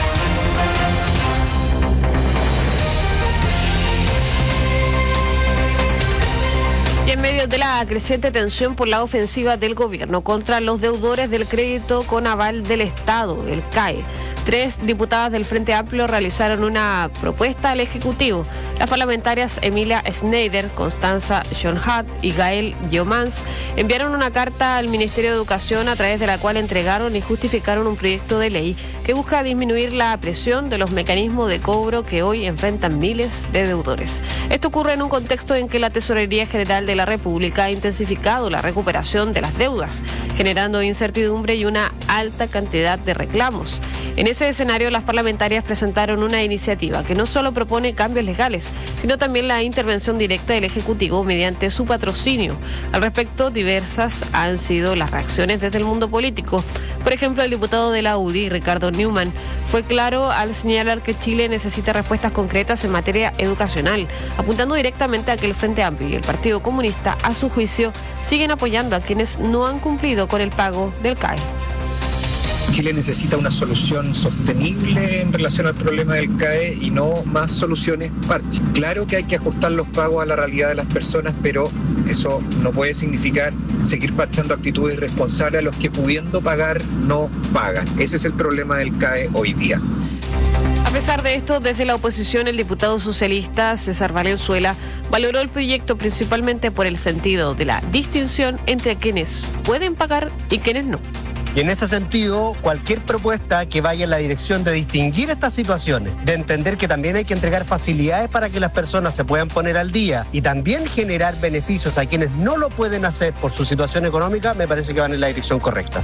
Y en medio de la creciente tensión por la ofensiva del gobierno contra los deudores del crédito con aval del Estado, el CAE, 3 diputadas del Frente Amplio realizaron una propuesta al Ejecutivo. Las parlamentarias Emilia Schneider, Constanza Schoenhardt y Gael Jomans enviaron una carta al Ministerio de Educación a través de la cual entregaron y justificaron un proyecto de ley que busca disminuir la presión de los mecanismos de cobro que hoy enfrentan miles de deudores. Esto ocurre en un contexto en que la Tesorería General de la República ha intensificado la recuperación de las deudas, generando incertidumbre y una alta cantidad de reclamos. En ese escenario, las parlamentarias presentaron una iniciativa que no solo propone cambios legales, sino también la intervención directa del Ejecutivo mediante su patrocinio. Al respecto, diversas han sido las reacciones desde el mundo político. Por ejemplo, el diputado de la UDI, Ricardo Newman, fue claro al señalar que Chile necesita respuestas concretas en materia educacional, apuntando directamente a que el Frente Amplio y el Partido Comunista, a su juicio, siguen apoyando a quienes no han cumplido con el pago del CAE. Chile necesita una solución sostenible en relación al problema del CAE y no más soluciones parche. Claro que hay que ajustar los pagos a la realidad de las personas, pero eso no puede significar seguir parchando actitudes irresponsables a los que pudiendo pagar no pagan. Ese es el problema del CAE hoy día. A pesar de esto, desde la oposición, el diputado socialista César Valenzuela valoró el proyecto principalmente por el sentido de la distinción entre quienes pueden pagar y quienes no. Y en ese sentido, cualquier propuesta que vaya en la dirección de distinguir estas situaciones, de entender que también hay que entregar facilidades para que las personas se puedan poner al día y también generar beneficios a quienes no lo pueden hacer por su situación económica, me parece que van en la dirección correcta.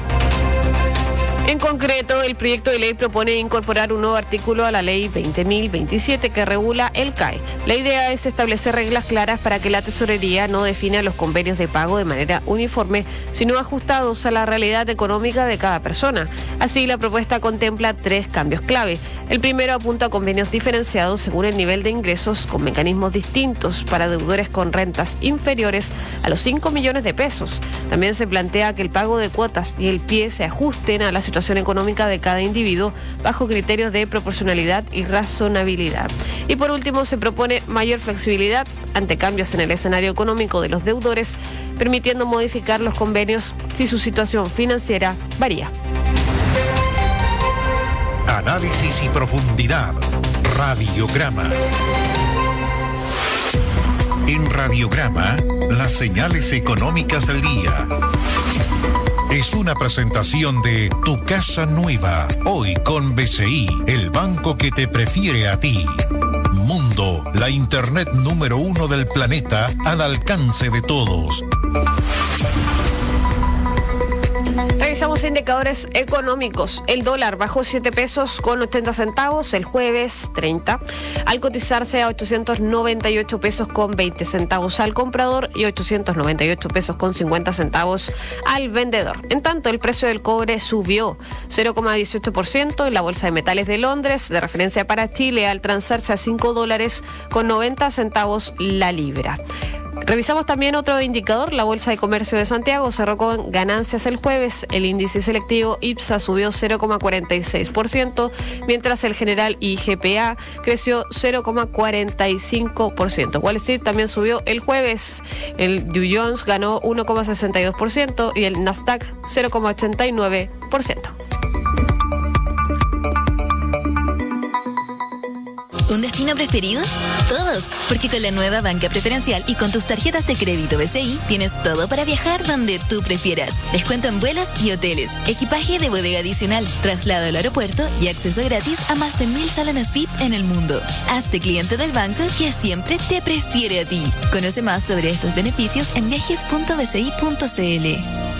En concreto, el proyecto de ley propone incorporar un nuevo artículo a la ley 20.027 que regula el CAE. La idea es establecer reglas claras para que la tesorería no defina los convenios de pago de manera uniforme, sino ajustados a la realidad económica de cada persona. Así, la propuesta contempla 3 cambios clave. El primero apunta a convenios diferenciados según el nivel de ingresos, con mecanismos distintos para deudores con rentas inferiores a los 5 millones de pesos. También se plantea que el pago de cuotas y el PIE se ajusten a la situación económica de cada individuo bajo criterios de proporcionalidad y razonabilidad. Y por último, se propone mayor flexibilidad ante cambios en el escenario económico de los deudores, permitiendo modificar los convenios si su situación financiera varía. Análisis y profundidad. Radiograma. En Radiograma, las señales económicas del día. Es una presentación de Tu Casa Nueva, hoy con BCI, el banco que te prefiere a ti. Mundo, la internet número 1 del planeta al alcance de todos. Revisamos indicadores económicos. El dólar bajó 7 pesos con 80 centavos el jueves 30, al cotizarse a 898 pesos con 20 centavos al comprador y 898 pesos con 50 centavos al vendedor. En tanto, el precio del cobre subió 0,18% en la Bolsa de Metales de Londres, de referencia para Chile, al transarse a $5 con 90 centavos la libra. Revisamos también otro indicador, la Bolsa de Comercio de Santiago cerró con ganancias el jueves. El índice selectivo IPSA subió 0,46%, mientras el general IGPA creció 0,45%. Wall Street también subió el jueves. El Dow Jones ganó 1,62% y el Nasdaq 0,89%. ¿Un destino preferido? Todos, porque con la nueva banca preferencial y con tus tarjetas de crédito BCI tienes todo para viajar donde tú prefieras. Descuento en vuelos y hoteles, equipaje de bodega adicional, traslado al aeropuerto y acceso gratis a más de 1000 salones VIP en el mundo. Hazte cliente del banco que siempre te prefiere a ti. Conoce más sobre estos beneficios en viajes.bci.cl.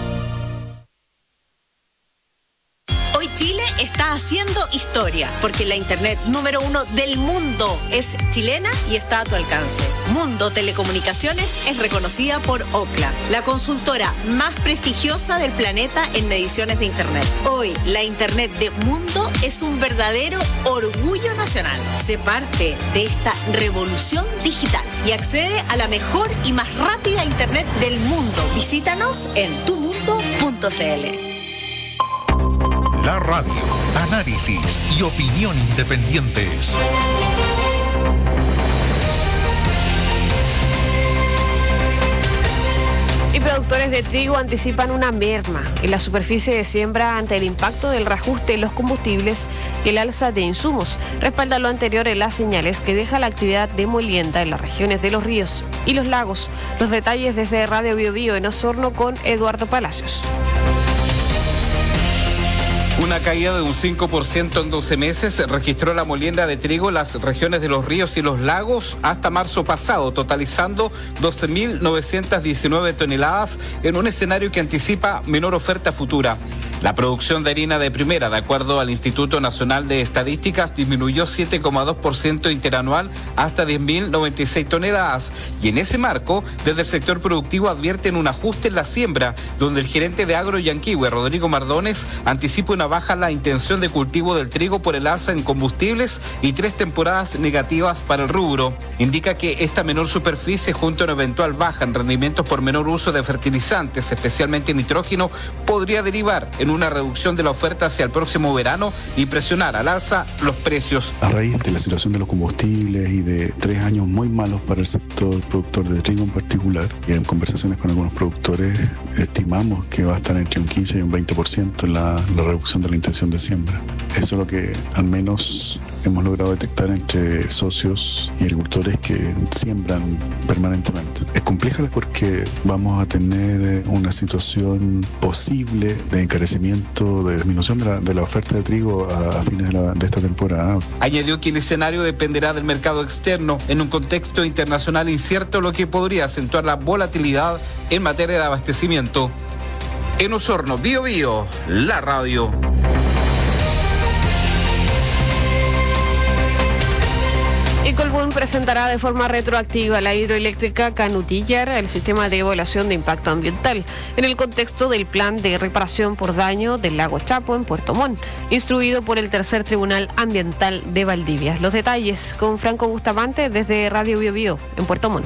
Chile está haciendo historia, porque la internet número 1 del mundo es chilena y está a tu alcance. Mundo Telecomunicaciones es reconocida por Ookla, la consultora más prestigiosa del planeta en mediciones de internet. Hoy, la internet de Mundo es un verdadero orgullo nacional. Sé parte de esta revolución digital y accede a la mejor y más rápida internet del mundo. Visítanos en tumundo.cl. La radio, análisis y opinión independientes. Y productor Productores de trigo anticipan una merma en la superficie de siembra ante el impacto del reajuste en los combustibles y el alza de insumos. Respalda lo anterior en las señales que deja la actividad de molienda en las regiones de los ríos y los lagos. Los detalles desde Radio Bio Bio en Osorno con Eduardo Palacios. Una caída de un 5% en 12 meses registró la molienda de trigo en las regiones de los ríos y los lagos hasta marzo pasado, totalizando 12.919 toneladas en un escenario que anticipa menor oferta futura. La producción de harina de primera, de acuerdo al Instituto Nacional de Estadísticas, disminuyó 7,2% interanual hasta 10.096 toneladas. Y en ese marco, desde el sector productivo advierten un ajuste en la siembra, donde el gerente de Agro Yanquihue, Rodrigo Mardones, anticipa una baja en la intención de cultivo del trigo por el alza en combustibles y 3 temporadas negativas para el rubro. Indica que esta menor superficie, junto a una eventual baja en rendimientos por menor uso de fertilizantes, especialmente nitrógeno, podría derivar en una reducción de la oferta hacia el próximo verano y presionar al alza los precios. A raíz de la situación de los combustibles y de 3 años muy malos para el sector productor de trigo en particular, y en conversaciones con algunos productores estimamos que va a estar entre un 15 y un 20% la reducción de la intención de siembra. Eso es lo que al menos hemos logrado detectar entre socios y agricultores que siembran permanentemente. Es compleja porque vamos a tener una situación posible de encarecimiento, de disminución de la oferta de trigo a fines de esta temporada. Añadió que el escenario dependerá del mercado externo en un contexto internacional incierto, lo que podría acentuar la volatilidad en materia de abastecimiento. En Osorno, Bio Bio, la radio. Y Colbún presentará de forma retroactiva la hidroeléctrica Canutillar al sistema de evaluación de impacto ambiental en el contexto del plan de reparación por daño del lago Chapo en Puerto Montt, instruido por el Tercer Tribunal Ambiental de Valdivia. Los detalles con Franco Bustamante desde Radio Bio Bio en Puerto Montt.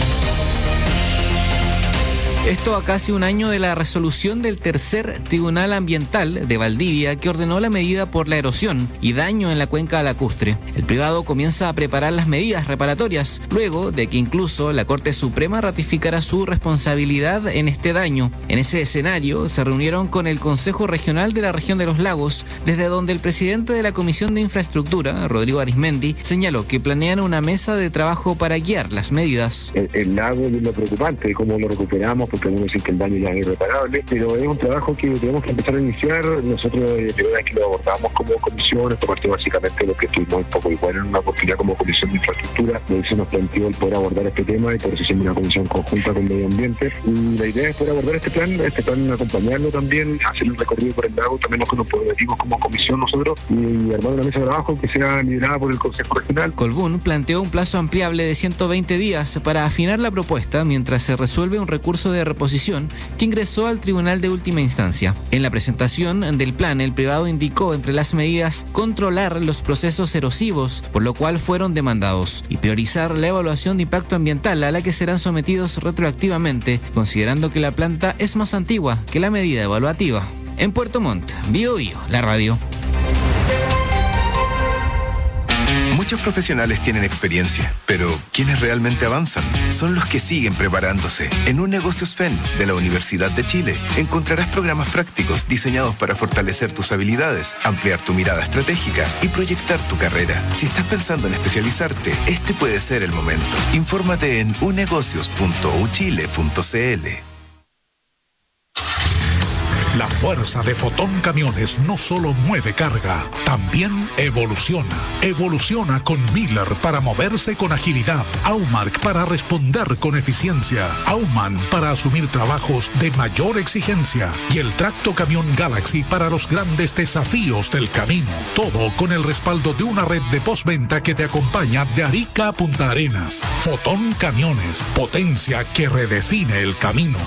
Esto a casi un año de la resolución del Tercer Tribunal Ambiental de Valdivia que ordenó la medida por la erosión y daño en la cuenca lacustre. El privado comienza a preparar las medidas reparatorias, luego de que incluso la Corte Suprema ratificara su responsabilidad en este daño. En ese escenario se reunieron con el Consejo Regional de la Región de los Lagos, desde donde el presidente de la Comisión de Infraestructura, Rodrigo Arismendi, señaló que planean una mesa de trabajo para guiar las medidas. El lago es lo preocupante, cómo lo recuperamos, porque algunos dicen que el daño ya es irreparable, pero es un trabajo que tenemos que empezar a iniciar. Nosotros de verdad que lo abordamos como comisión, esto partió básicamente de lo que estuvimos un poco igual en una oportunidad como Comisión de Infraestructura, donde se nos planteó el poder abordar este tema y por eso hicimos una comisión conjunta con Medio Ambiente. Y la idea es poder abordar este plan acompañarlo también, hacer un recorrido por el lago, también nos comprometimos como comisión nosotros y armar una mesa de trabajo que sea liderada por el Consejo Regional. Colbún planteó un plazo ampliable de 120 días para afinar la propuesta mientras se resuelve un recurso de reposición que ingresó al Tribunal de Última Instancia. En la presentación del plan, el privado indicó entre las medidas controlar los procesos erosivos, por lo cual fueron demandados, y priorizar la evaluación de impacto ambiental a la que serán sometidos retroactivamente, considerando que la planta es más antigua que la medida evaluativa. En Puerto Montt, Bio Bio, la radio. Muchos profesionales tienen experiencia, pero quienes realmente avanzan son los que siguen preparándose. En Un Negocios FEN de la Universidad de Chile encontrarás programas prácticos diseñados para fortalecer tus habilidades, ampliar tu mirada estratégica y proyectar tu carrera. Si estás pensando en especializarte, este puede ser el momento. Infórmate en unegocios.uchile.cl. La fuerza de Fotón Camiones no solo mueve carga, también evoluciona. Evoluciona con Miller para moverse con agilidad, Aumark para responder con eficiencia, Auman para asumir trabajos de mayor exigencia y el Tracto Camión Galaxy para los grandes desafíos del camino. Todo con el respaldo de una red de postventa que te acompaña de Arica a Punta Arenas. Fotón Camiones, potencia que redefine el camino.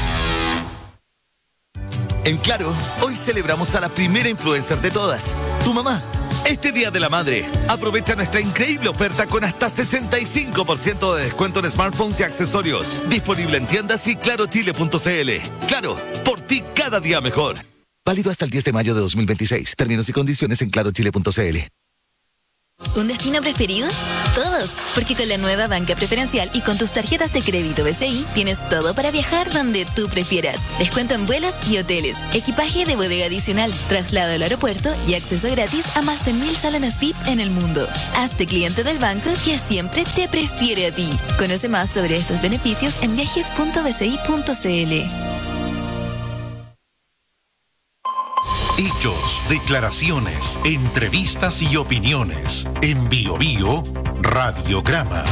En Claro, hoy celebramos a la primera influencer de todas, tu mamá. Este Día de la Madre, aprovecha nuestra increíble oferta con hasta 65% de descuento en smartphones y accesorios. Disponible en tiendas y clarochile.cl. Claro, por ti cada día mejor. Válido hasta el 10 de mayo de 2026. Términos y condiciones en clarochile.cl. ¿Un destino preferido? Todos, porque con la nueva banca preferencial y con tus tarjetas de crédito BCI tienes todo para viajar donde tú prefieras. Descuento en vuelos y hoteles, equipaje de bodega adicional, traslado al aeropuerto y acceso gratis a más de 1000 salones VIP en el mundo. Hazte cliente del banco que siempre te prefiere a ti. Conoce más sobre estos beneficios en viajes.bci.cl. Hechos, declaraciones, entrevistas y opiniones. En Bio Bio, Radiograma.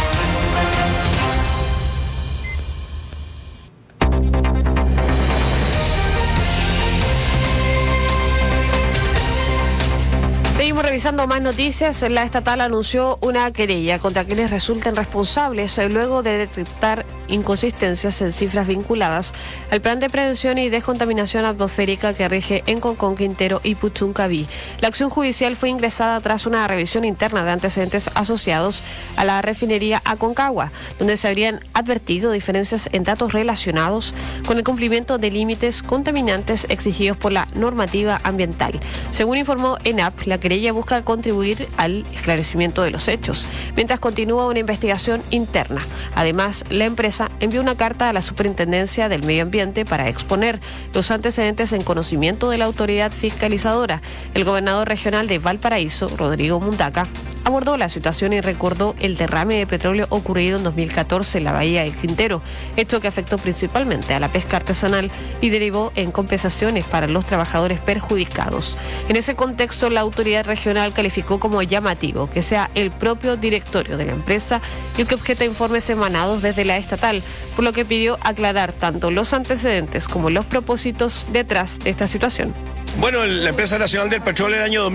Seguimos revisando más noticias. La estatal anunció una querella contra quienes resulten responsables luego de detectar inconsistencias en cifras vinculadas al plan de prevención y descontaminación atmosférica que rige en Concón, Quintero y Puchuncaví. La acción judicial fue ingresada tras una revisión interna de antecedentes asociados a la refinería Aconcagua, donde se habrían advertido diferencias en datos relacionados con el cumplimiento de límites contaminantes exigidos por la normativa ambiental. Según informó ENAP, la querella busca contribuir al esclarecimiento de los hechos, mientras continúa una investigación interna. Además, la empresa envió una carta a la Superintendencia del Medio Ambiente para exponer los antecedentes en conocimiento de la autoridad fiscalizadora. El gobernador regional de Valparaíso, Rodrigo Mundaca, abordó la situación y recordó el derrame de petróleo ocurrido en 2014 en la bahía de Quintero, hecho que afectó principalmente a la pesca artesanal y derivó en compensaciones para los trabajadores perjudicados. En ese contexto, la autoridad regional calificó como llamativo que sea el propio directorio de la empresa el que objeta informes emanados desde la estatal, por lo que pidió aclarar tanto los antecedentes como los propósitos detrás de esta situación. Bueno, la empresa nacional del petróleo en el año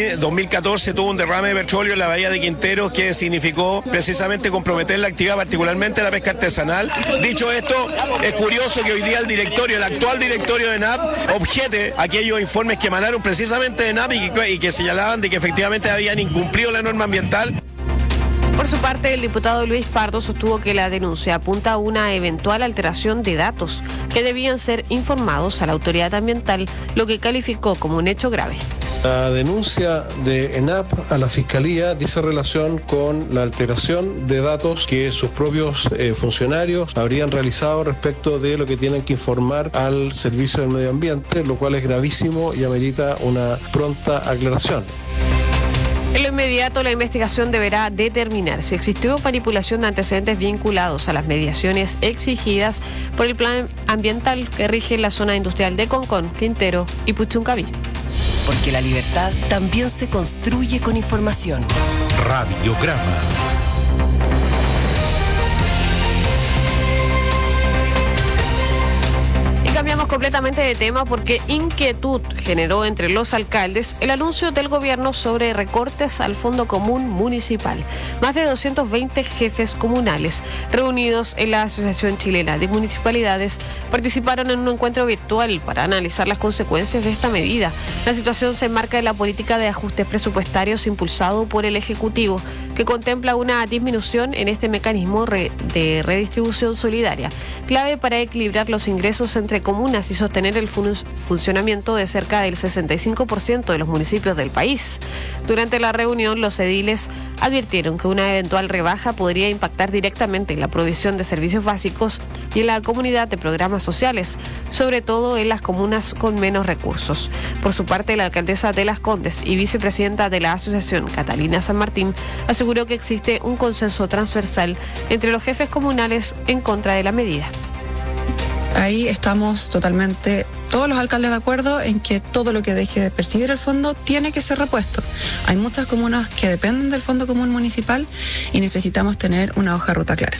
2014 tuvo un derrame de petróleo en la bahía de Quintero que significó precisamente comprometer la actividad, particularmente la pesca artesanal. Dicho esto, es curioso que hoy día el actual directorio de ENAP objete aquellos informes que emanaron precisamente de ENAP y que señalaban de que efectivamente habían incumplido la norma ambiental. Por su parte, el diputado Luis Pardo sostuvo que la denuncia apunta a una eventual alteración de datos que debían ser informados a la autoridad ambiental, lo que calificó como un hecho grave. La denuncia de ENAP a la Fiscalía dice relación con la alteración de datos que sus propios funcionarios habrían realizado respecto de lo que tienen que informar al Servicio del Medio Ambiente, lo cual es gravísimo y amerita una pronta aclaración. En lo inmediato, la investigación deberá determinar si existió manipulación de antecedentes vinculados a las mediaciones exigidas por el plan ambiental que rige la zona industrial de Concón, Quintero y Puchuncaví. Porque la libertad también se construye con información. Radiograma. Cambiamos completamente de tema porque inquietud generó entre los alcaldes el anuncio del gobierno sobre recortes al Fondo Común Municipal. Más de 220 jefes comunales reunidos en la Asociación Chilena de Municipalidades participaron en un encuentro virtual para analizar las consecuencias de esta medida. La situación se enmarca en la política de ajustes presupuestarios impulsado por el Ejecutivo, que contempla una disminución en este mecanismo de redistribución solidaria, clave para equilibrar los ingresos entre comunas y sostener el funcionamiento de cerca del 65% de los municipios del país. Durante la reunión, los ediles advirtieron que una eventual rebaja podría impactar directamente en la provisión de servicios básicos y en la comunidad de programas sociales, sobre todo en las comunas con menos recursos. Por su parte, la alcaldesa de Las Condes y vicepresidenta de la asociación, Catalina San Martín, aseguró que existe un consenso transversal entre los jefes comunales en contra de la medida. Ahí estamos totalmente, todos los alcaldes de acuerdo en que todo lo que deje de percibir el fondo tiene que ser repuesto. Hay muchas comunas que dependen del Fondo Común Municipal y necesitamos tener una hoja de ruta clara.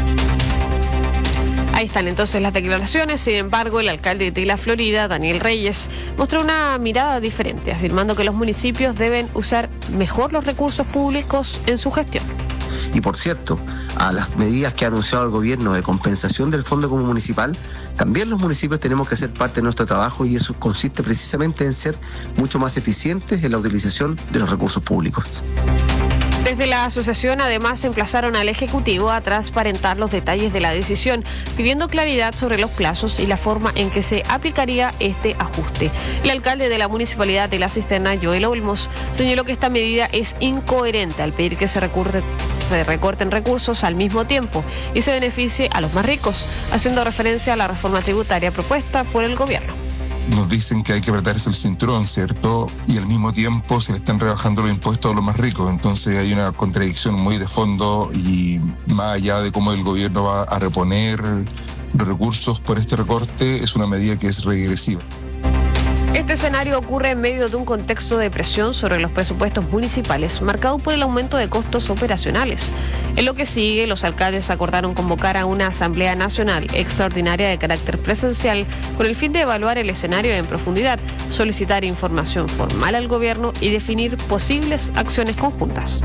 Ahí están entonces las declaraciones. Sin embargo, el alcalde de la Florida, Daniel Reyes, mostró una mirada diferente, afirmando que los municipios deben usar mejor los recursos públicos en su gestión. Y por cierto, a las medidas que ha anunciado el gobierno de compensación del Fondo Común Municipal, también los municipios tenemos que hacer parte de nuestro trabajo y eso consiste precisamente en ser mucho más eficientes en la utilización de los recursos públicos. Desde la asociación además emplazaron al Ejecutivo a transparentar los detalles de la decisión, pidiendo claridad sobre los plazos y la forma en que se aplicaría este ajuste. El alcalde de la Municipalidad de La Cisterna, Joel Olmos, señaló que esta medida es incoherente al pedir que se recorten recursos al mismo tiempo y se beneficie a los más ricos, haciendo referencia a la reforma tributaria propuesta por el gobierno. Nos dicen que hay que apretarse el cinturón, ¿cierto? Y al mismo tiempo se le están rebajando los impuestos a los más ricos. Entonces hay una contradicción muy de fondo y más allá de cómo el gobierno va a reponer los recursos por este recorte, es una medida que es regresiva. Este escenario ocurre en medio de un contexto de presión sobre los presupuestos municipales, marcado por el aumento de costos operacionales. En lo que sigue, los alcaldes acordaron convocar a una Asamblea Nacional extraordinaria de carácter presencial con el fin de evaluar el escenario en profundidad, solicitar información formal al gobierno y definir posibles acciones conjuntas.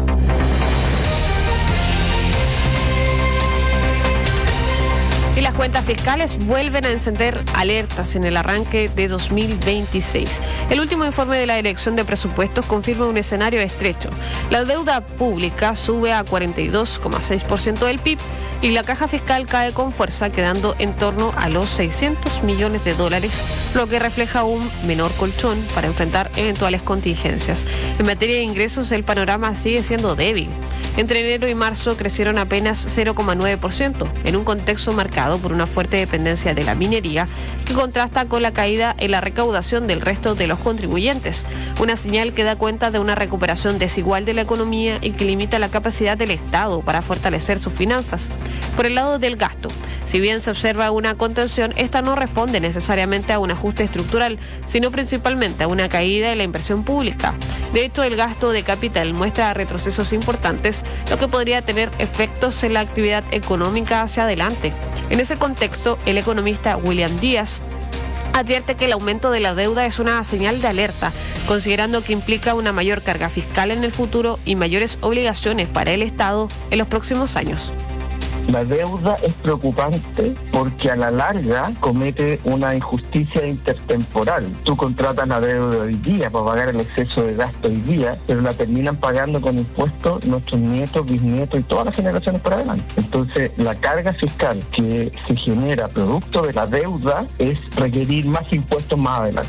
Y las cuentas fiscales vuelven a encender alertas en el arranque de 2026. El último informe de la Dirección de Presupuestos confirma un escenario estrecho. La deuda pública sube a 42,6% del PIB y la caja fiscal cae con fuerza, quedando en torno a los $600 millones, lo que refleja un menor colchón para enfrentar eventuales contingencias. En materia de ingresos, el panorama sigue siendo débil. Entre enero y marzo crecieron apenas 0,9%, en un contexto marcado por una fuerte dependencia de la minería, que contrasta con la caída en la recaudación del resto de los contribuyentes. Una señal que da cuenta de una recuperación desigual de la economía y que limita la capacidad del Estado para fortalecer sus finanzas. Por el lado del gasto, si bien se observa una contención, esta no responde necesariamente a un ajuste estructural, sino principalmente a una caída en la inversión pública. De hecho, el gasto de capital muestra retrocesos importantes, lo que podría tener efectos en la actividad económica hacia adelante. En ese contexto, el economista William Díaz advierte que el aumento de la deuda es una señal de alerta, considerando que implica una mayor carga fiscal en el futuro y mayores obligaciones para el Estado en los próximos años. La deuda es preocupante porque a la larga comete una injusticia intertemporal. Tú contratas la deuda hoy día para pagar el exceso de gasto hoy día, pero la terminan pagando con impuestos nuestros nietos, bisnietos y todas las generaciones para adelante. Entonces, la carga fiscal que se genera producto de la deuda es requerir más impuestos más adelante.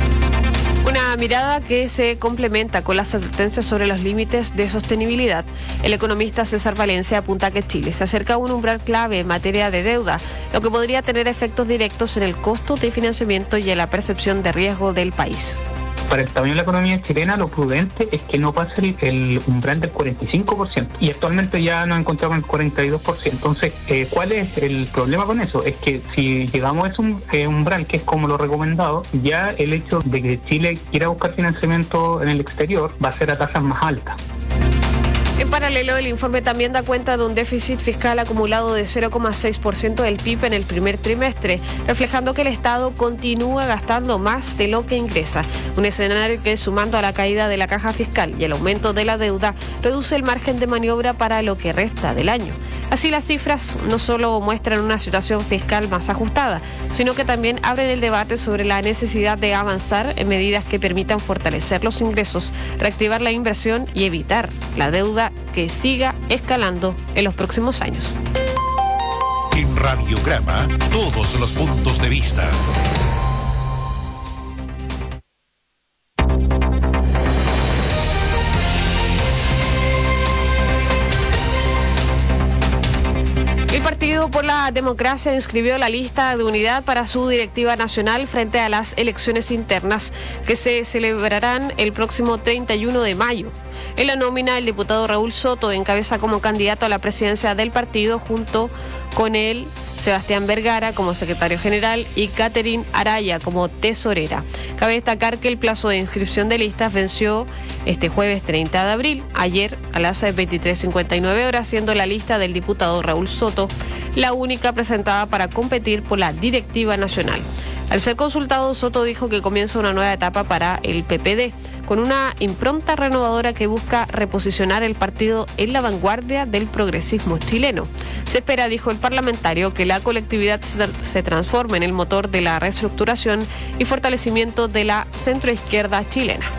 Una mirada que se complementa con las advertencias sobre los límites de sostenibilidad. El economista César Valencia apunta que Chile se acerca a un umbral clave en materia de deuda, lo que podría tener efectos directos en el costo de financiamiento y en la percepción de riesgo del país. Para el tamaño de la economía chilena, lo prudente es que no pase el umbral del 45%. Y actualmente ya nos encontramos en el 42%. Entonces, ¿cuál es el problema con eso? Es que si llegamos a ese umbral, que es como lo recomendado, ya el hecho de que Chile quiera buscar financiamiento en el exterior va a ser a tasas más altas. En paralelo, el informe también da cuenta de un déficit fiscal acumulado de 0,6% del PIB en el primer trimestre, reflejando que el Estado continúa gastando más de lo que ingresa. Un escenario que, sumando a la caída de la caja fiscal y el aumento de la deuda, reduce el margen de maniobra para lo que resta del año. Así, las cifras no solo muestran una situación fiscal más ajustada, sino que también abren el debate sobre la necesidad de avanzar en medidas que permitan fortalecer los ingresos, reactivar la inversión y evitar la deuda que siga escalando en los próximos años. En Radiograma, todos los puntos de vista. El Partido por la Democracia inscribió la lista de unidad para su directiva nacional frente a las elecciones internas que se celebrarán el próximo 31 de mayo. En la nómina, el diputado Raúl Soto encabeza como candidato a la presidencia del partido, junto con él Sebastián Vergara como secretario general y Catherine Araya como tesorera. Cabe destacar que el plazo de inscripción de listas venció este jueves 30 de abril, ayer a las 23:59 horas, siendo la lista del diputado Raúl Soto la única presentada para competir por la directiva nacional. Al ser consultado, Soto dijo que comienza una nueva etapa para el PPD, con una impronta renovadora que busca reposicionar el partido en la vanguardia del progresismo chileno. Se espera, dijo el parlamentario, que la colectividad se transforme en el motor de la reestructuración y fortalecimiento de la centroizquierda chilena.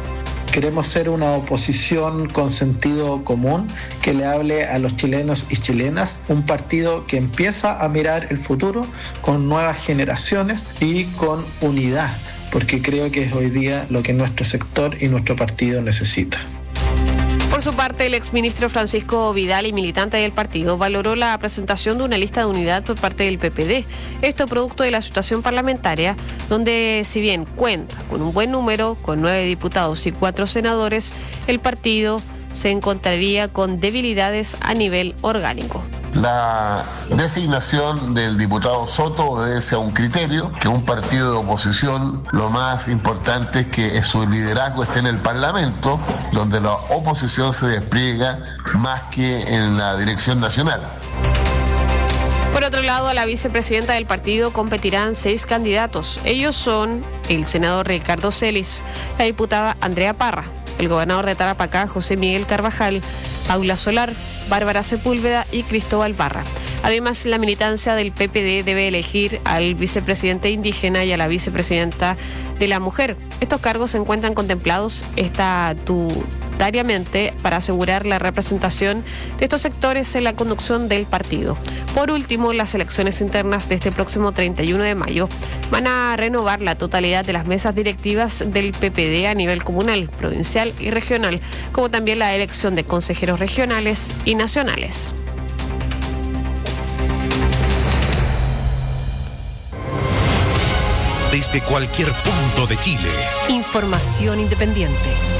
Queremos ser una oposición con sentido común, que le hable a los chilenos y chilenas, un partido que empieza a mirar el futuro con nuevas generaciones y con unidad, porque creo que es hoy día lo que nuestro sector y nuestro partido necesita. Por su parte, el exministro Francisco Vidal y militante del partido valoró la presentación de una lista de unidad por parte del PPD. Esto producto de la situación parlamentaria, donde si bien cuenta con un buen número, con 9 diputados y 4 senadores, el partido se encontraría con debilidades a nivel orgánico. La designación del diputado Soto obedece a un criterio, que un partido de oposición lo más importante es que su liderazgo esté en el Parlamento, donde la oposición se despliega más que en la dirección nacional. Por otro lado, a la vicepresidenta del partido competirán 6 candidatos. Ellos son el senador Ricardo Celis, la diputada Andrea Parra, el gobernador de Tarapacá, José Miguel Carvajal, Paula Solar, Bárbara Sepúlveda y Cristóbal Barra. Además, la militancia del PPD debe elegir al vicepresidente indígena y a la vicepresidenta de la mujer. Estos cargos se encuentran contemplados estatutariamente para asegurar la representación de estos sectores en la conducción del partido. Por último, las elecciones internas de este próximo 31 de mayo van a renovar la totalidad de las mesas directivas del PPD a nivel comunal, provincial y regional, como también la elección de consejeros regionales y nacionales. Desde cualquier punto de Chile. Información independiente.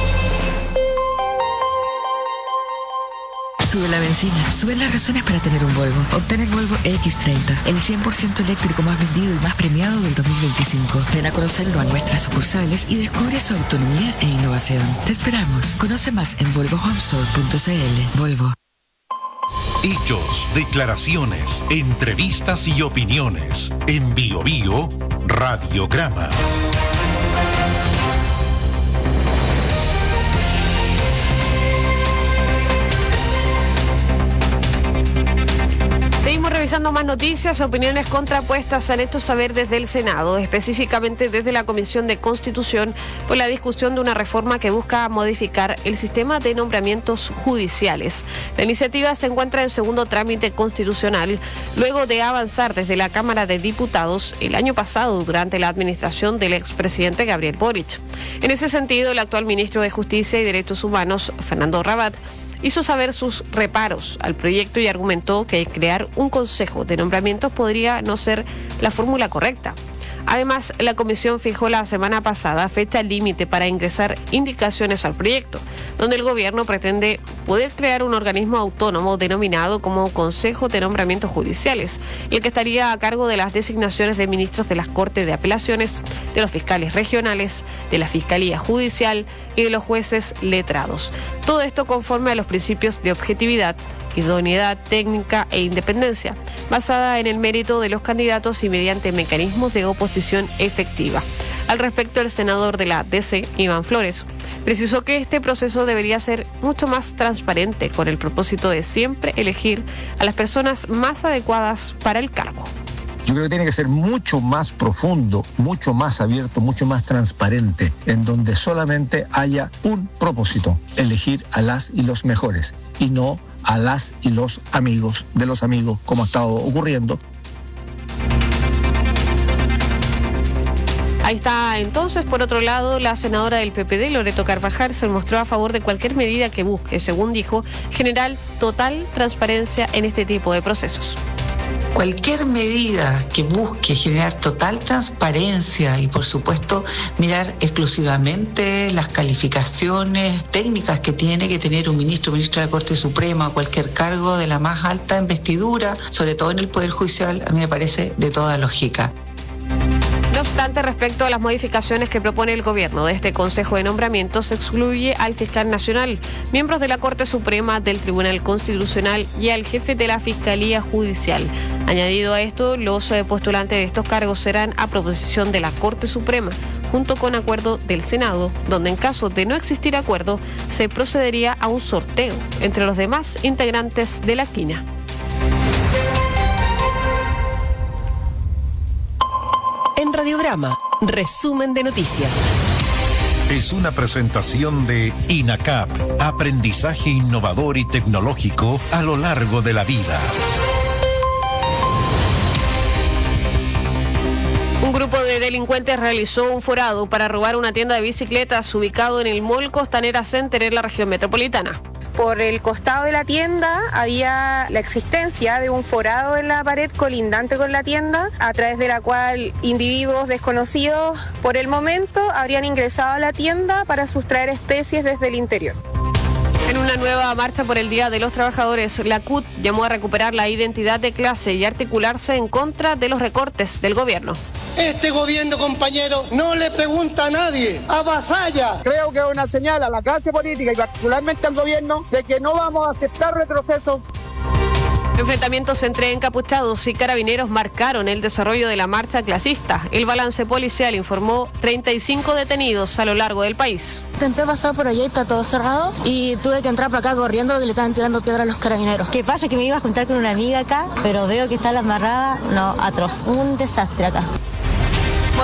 Sube la benzina, suben las razones para tener un Volvo. Obtén el Volvo X30, el 100% eléctrico más vendido y más premiado del 2025. Ven a conocerlo a nuestras sucursales y descubre su autonomía e innovación. Te esperamos. Conoce más en volvohomestore.cl. Volvo. Hechos, declaraciones, entrevistas y opiniones. En Bio Bio, Radiograma. Seguimos revisando más noticias, opiniones contrapuestas han hecho saber desde el Senado, específicamente desde la Comisión de Constitución, por la discusión de una reforma que busca modificar el sistema de nombramientos judiciales. La iniciativa se encuentra en segundo trámite constitucional, luego de avanzar desde la Cámara de Diputados el año pasado durante la administración del expresidente Gabriel Boric. En ese sentido, el actual ministro de Justicia y Derechos Humanos, Fernando Rabat, hizo saber sus reparos al proyecto y argumentó que crear un consejo de nombramientos podría no ser la fórmula correcta. Además, la comisión fijó la semana pasada fecha límite para ingresar indicaciones al proyecto, donde el gobierno pretende poder crear un organismo autónomo denominado como Consejo de Nombramientos Judiciales, y el que estaría a cargo de las designaciones de ministros de las Cortes de Apelaciones, de los fiscales regionales, de la Fiscalía Judicial y de los jueces letrados. Todo esto conforme a los principios de objetividad, idoneidad técnica e independencia, basada en el mérito de los candidatos y mediante mecanismos de oposición efectiva. Al respecto, el senador de la DC, Iván Flores, precisó que este proceso debería ser mucho más transparente, con el propósito de siempre elegir a las personas más adecuadas para el cargo. Yo creo que tiene que ser mucho más profundo, mucho más abierto, mucho más transparente, en donde solamente haya un propósito: elegir a las y los mejores, y no a las y los amigos de los amigos, como ha estado ocurriendo. Ahí está. Entonces, por otro lado, la senadora del PPD, Loreto Carvajal, se mostró a favor de cualquier medida que busque, según dijo, generar total transparencia en este tipo de procesos. Cualquier medida que busque generar total transparencia y, por supuesto, mirar exclusivamente las calificaciones técnicas que tiene que tener un ministro de la Corte Suprema o cualquier cargo de la más alta investidura, sobre todo en el Poder Judicial, a mí me parece de toda lógica. No obstante, respecto a las modificaciones que propone el gobierno de este Consejo de Nombramientos, se excluye al fiscal nacional, miembros de la Corte Suprema, del Tribunal Constitucional y al jefe de la Fiscalía Judicial. Añadido a esto, los postulantes de estos cargos serán a proposición de la Corte Suprema, junto con acuerdo del Senado, donde en caso de no existir acuerdo, se procedería a un sorteo entre los demás integrantes de la quina. En Radiograma, resumen de noticias. es una presentación de INACAP, aprendizaje innovador y tecnológico a lo largo de la vida. Un grupo de delincuentes realizó un forado para robar una tienda de bicicletas ubicado en el Mall Costanera Center en la región metropolitana. Por el costado de la tienda había la existencia de un forado en la pared colindante con la tienda, a través de la cual individuos desconocidos por el momento habrían ingresado a la tienda para sustraer especies desde el interior. En una nueva marcha por el Día de los Trabajadores, la CUT llamó a recuperar la identidad de clase y articularse en contra de los recortes del gobierno. Este gobierno, compañero, no le pregunta a nadie, avasalla. Creo que es una señal a la clase política y particularmente al gobierno de que no vamos a aceptar retroceso. Enfrentamientos entre encapuchados y carabineros marcaron el desarrollo de la marcha clasista. El balance policial informó 35 detenidos a lo largo del país. Intenté pasar por allá y está todo cerrado y tuve que entrar por acá corriendo porque le estaban tirando piedra a los carabineros. ¿Qué pasa? Que me iba a juntar con una amiga acá, pero veo que está la amarrada. No, atroz. Un desastre acá.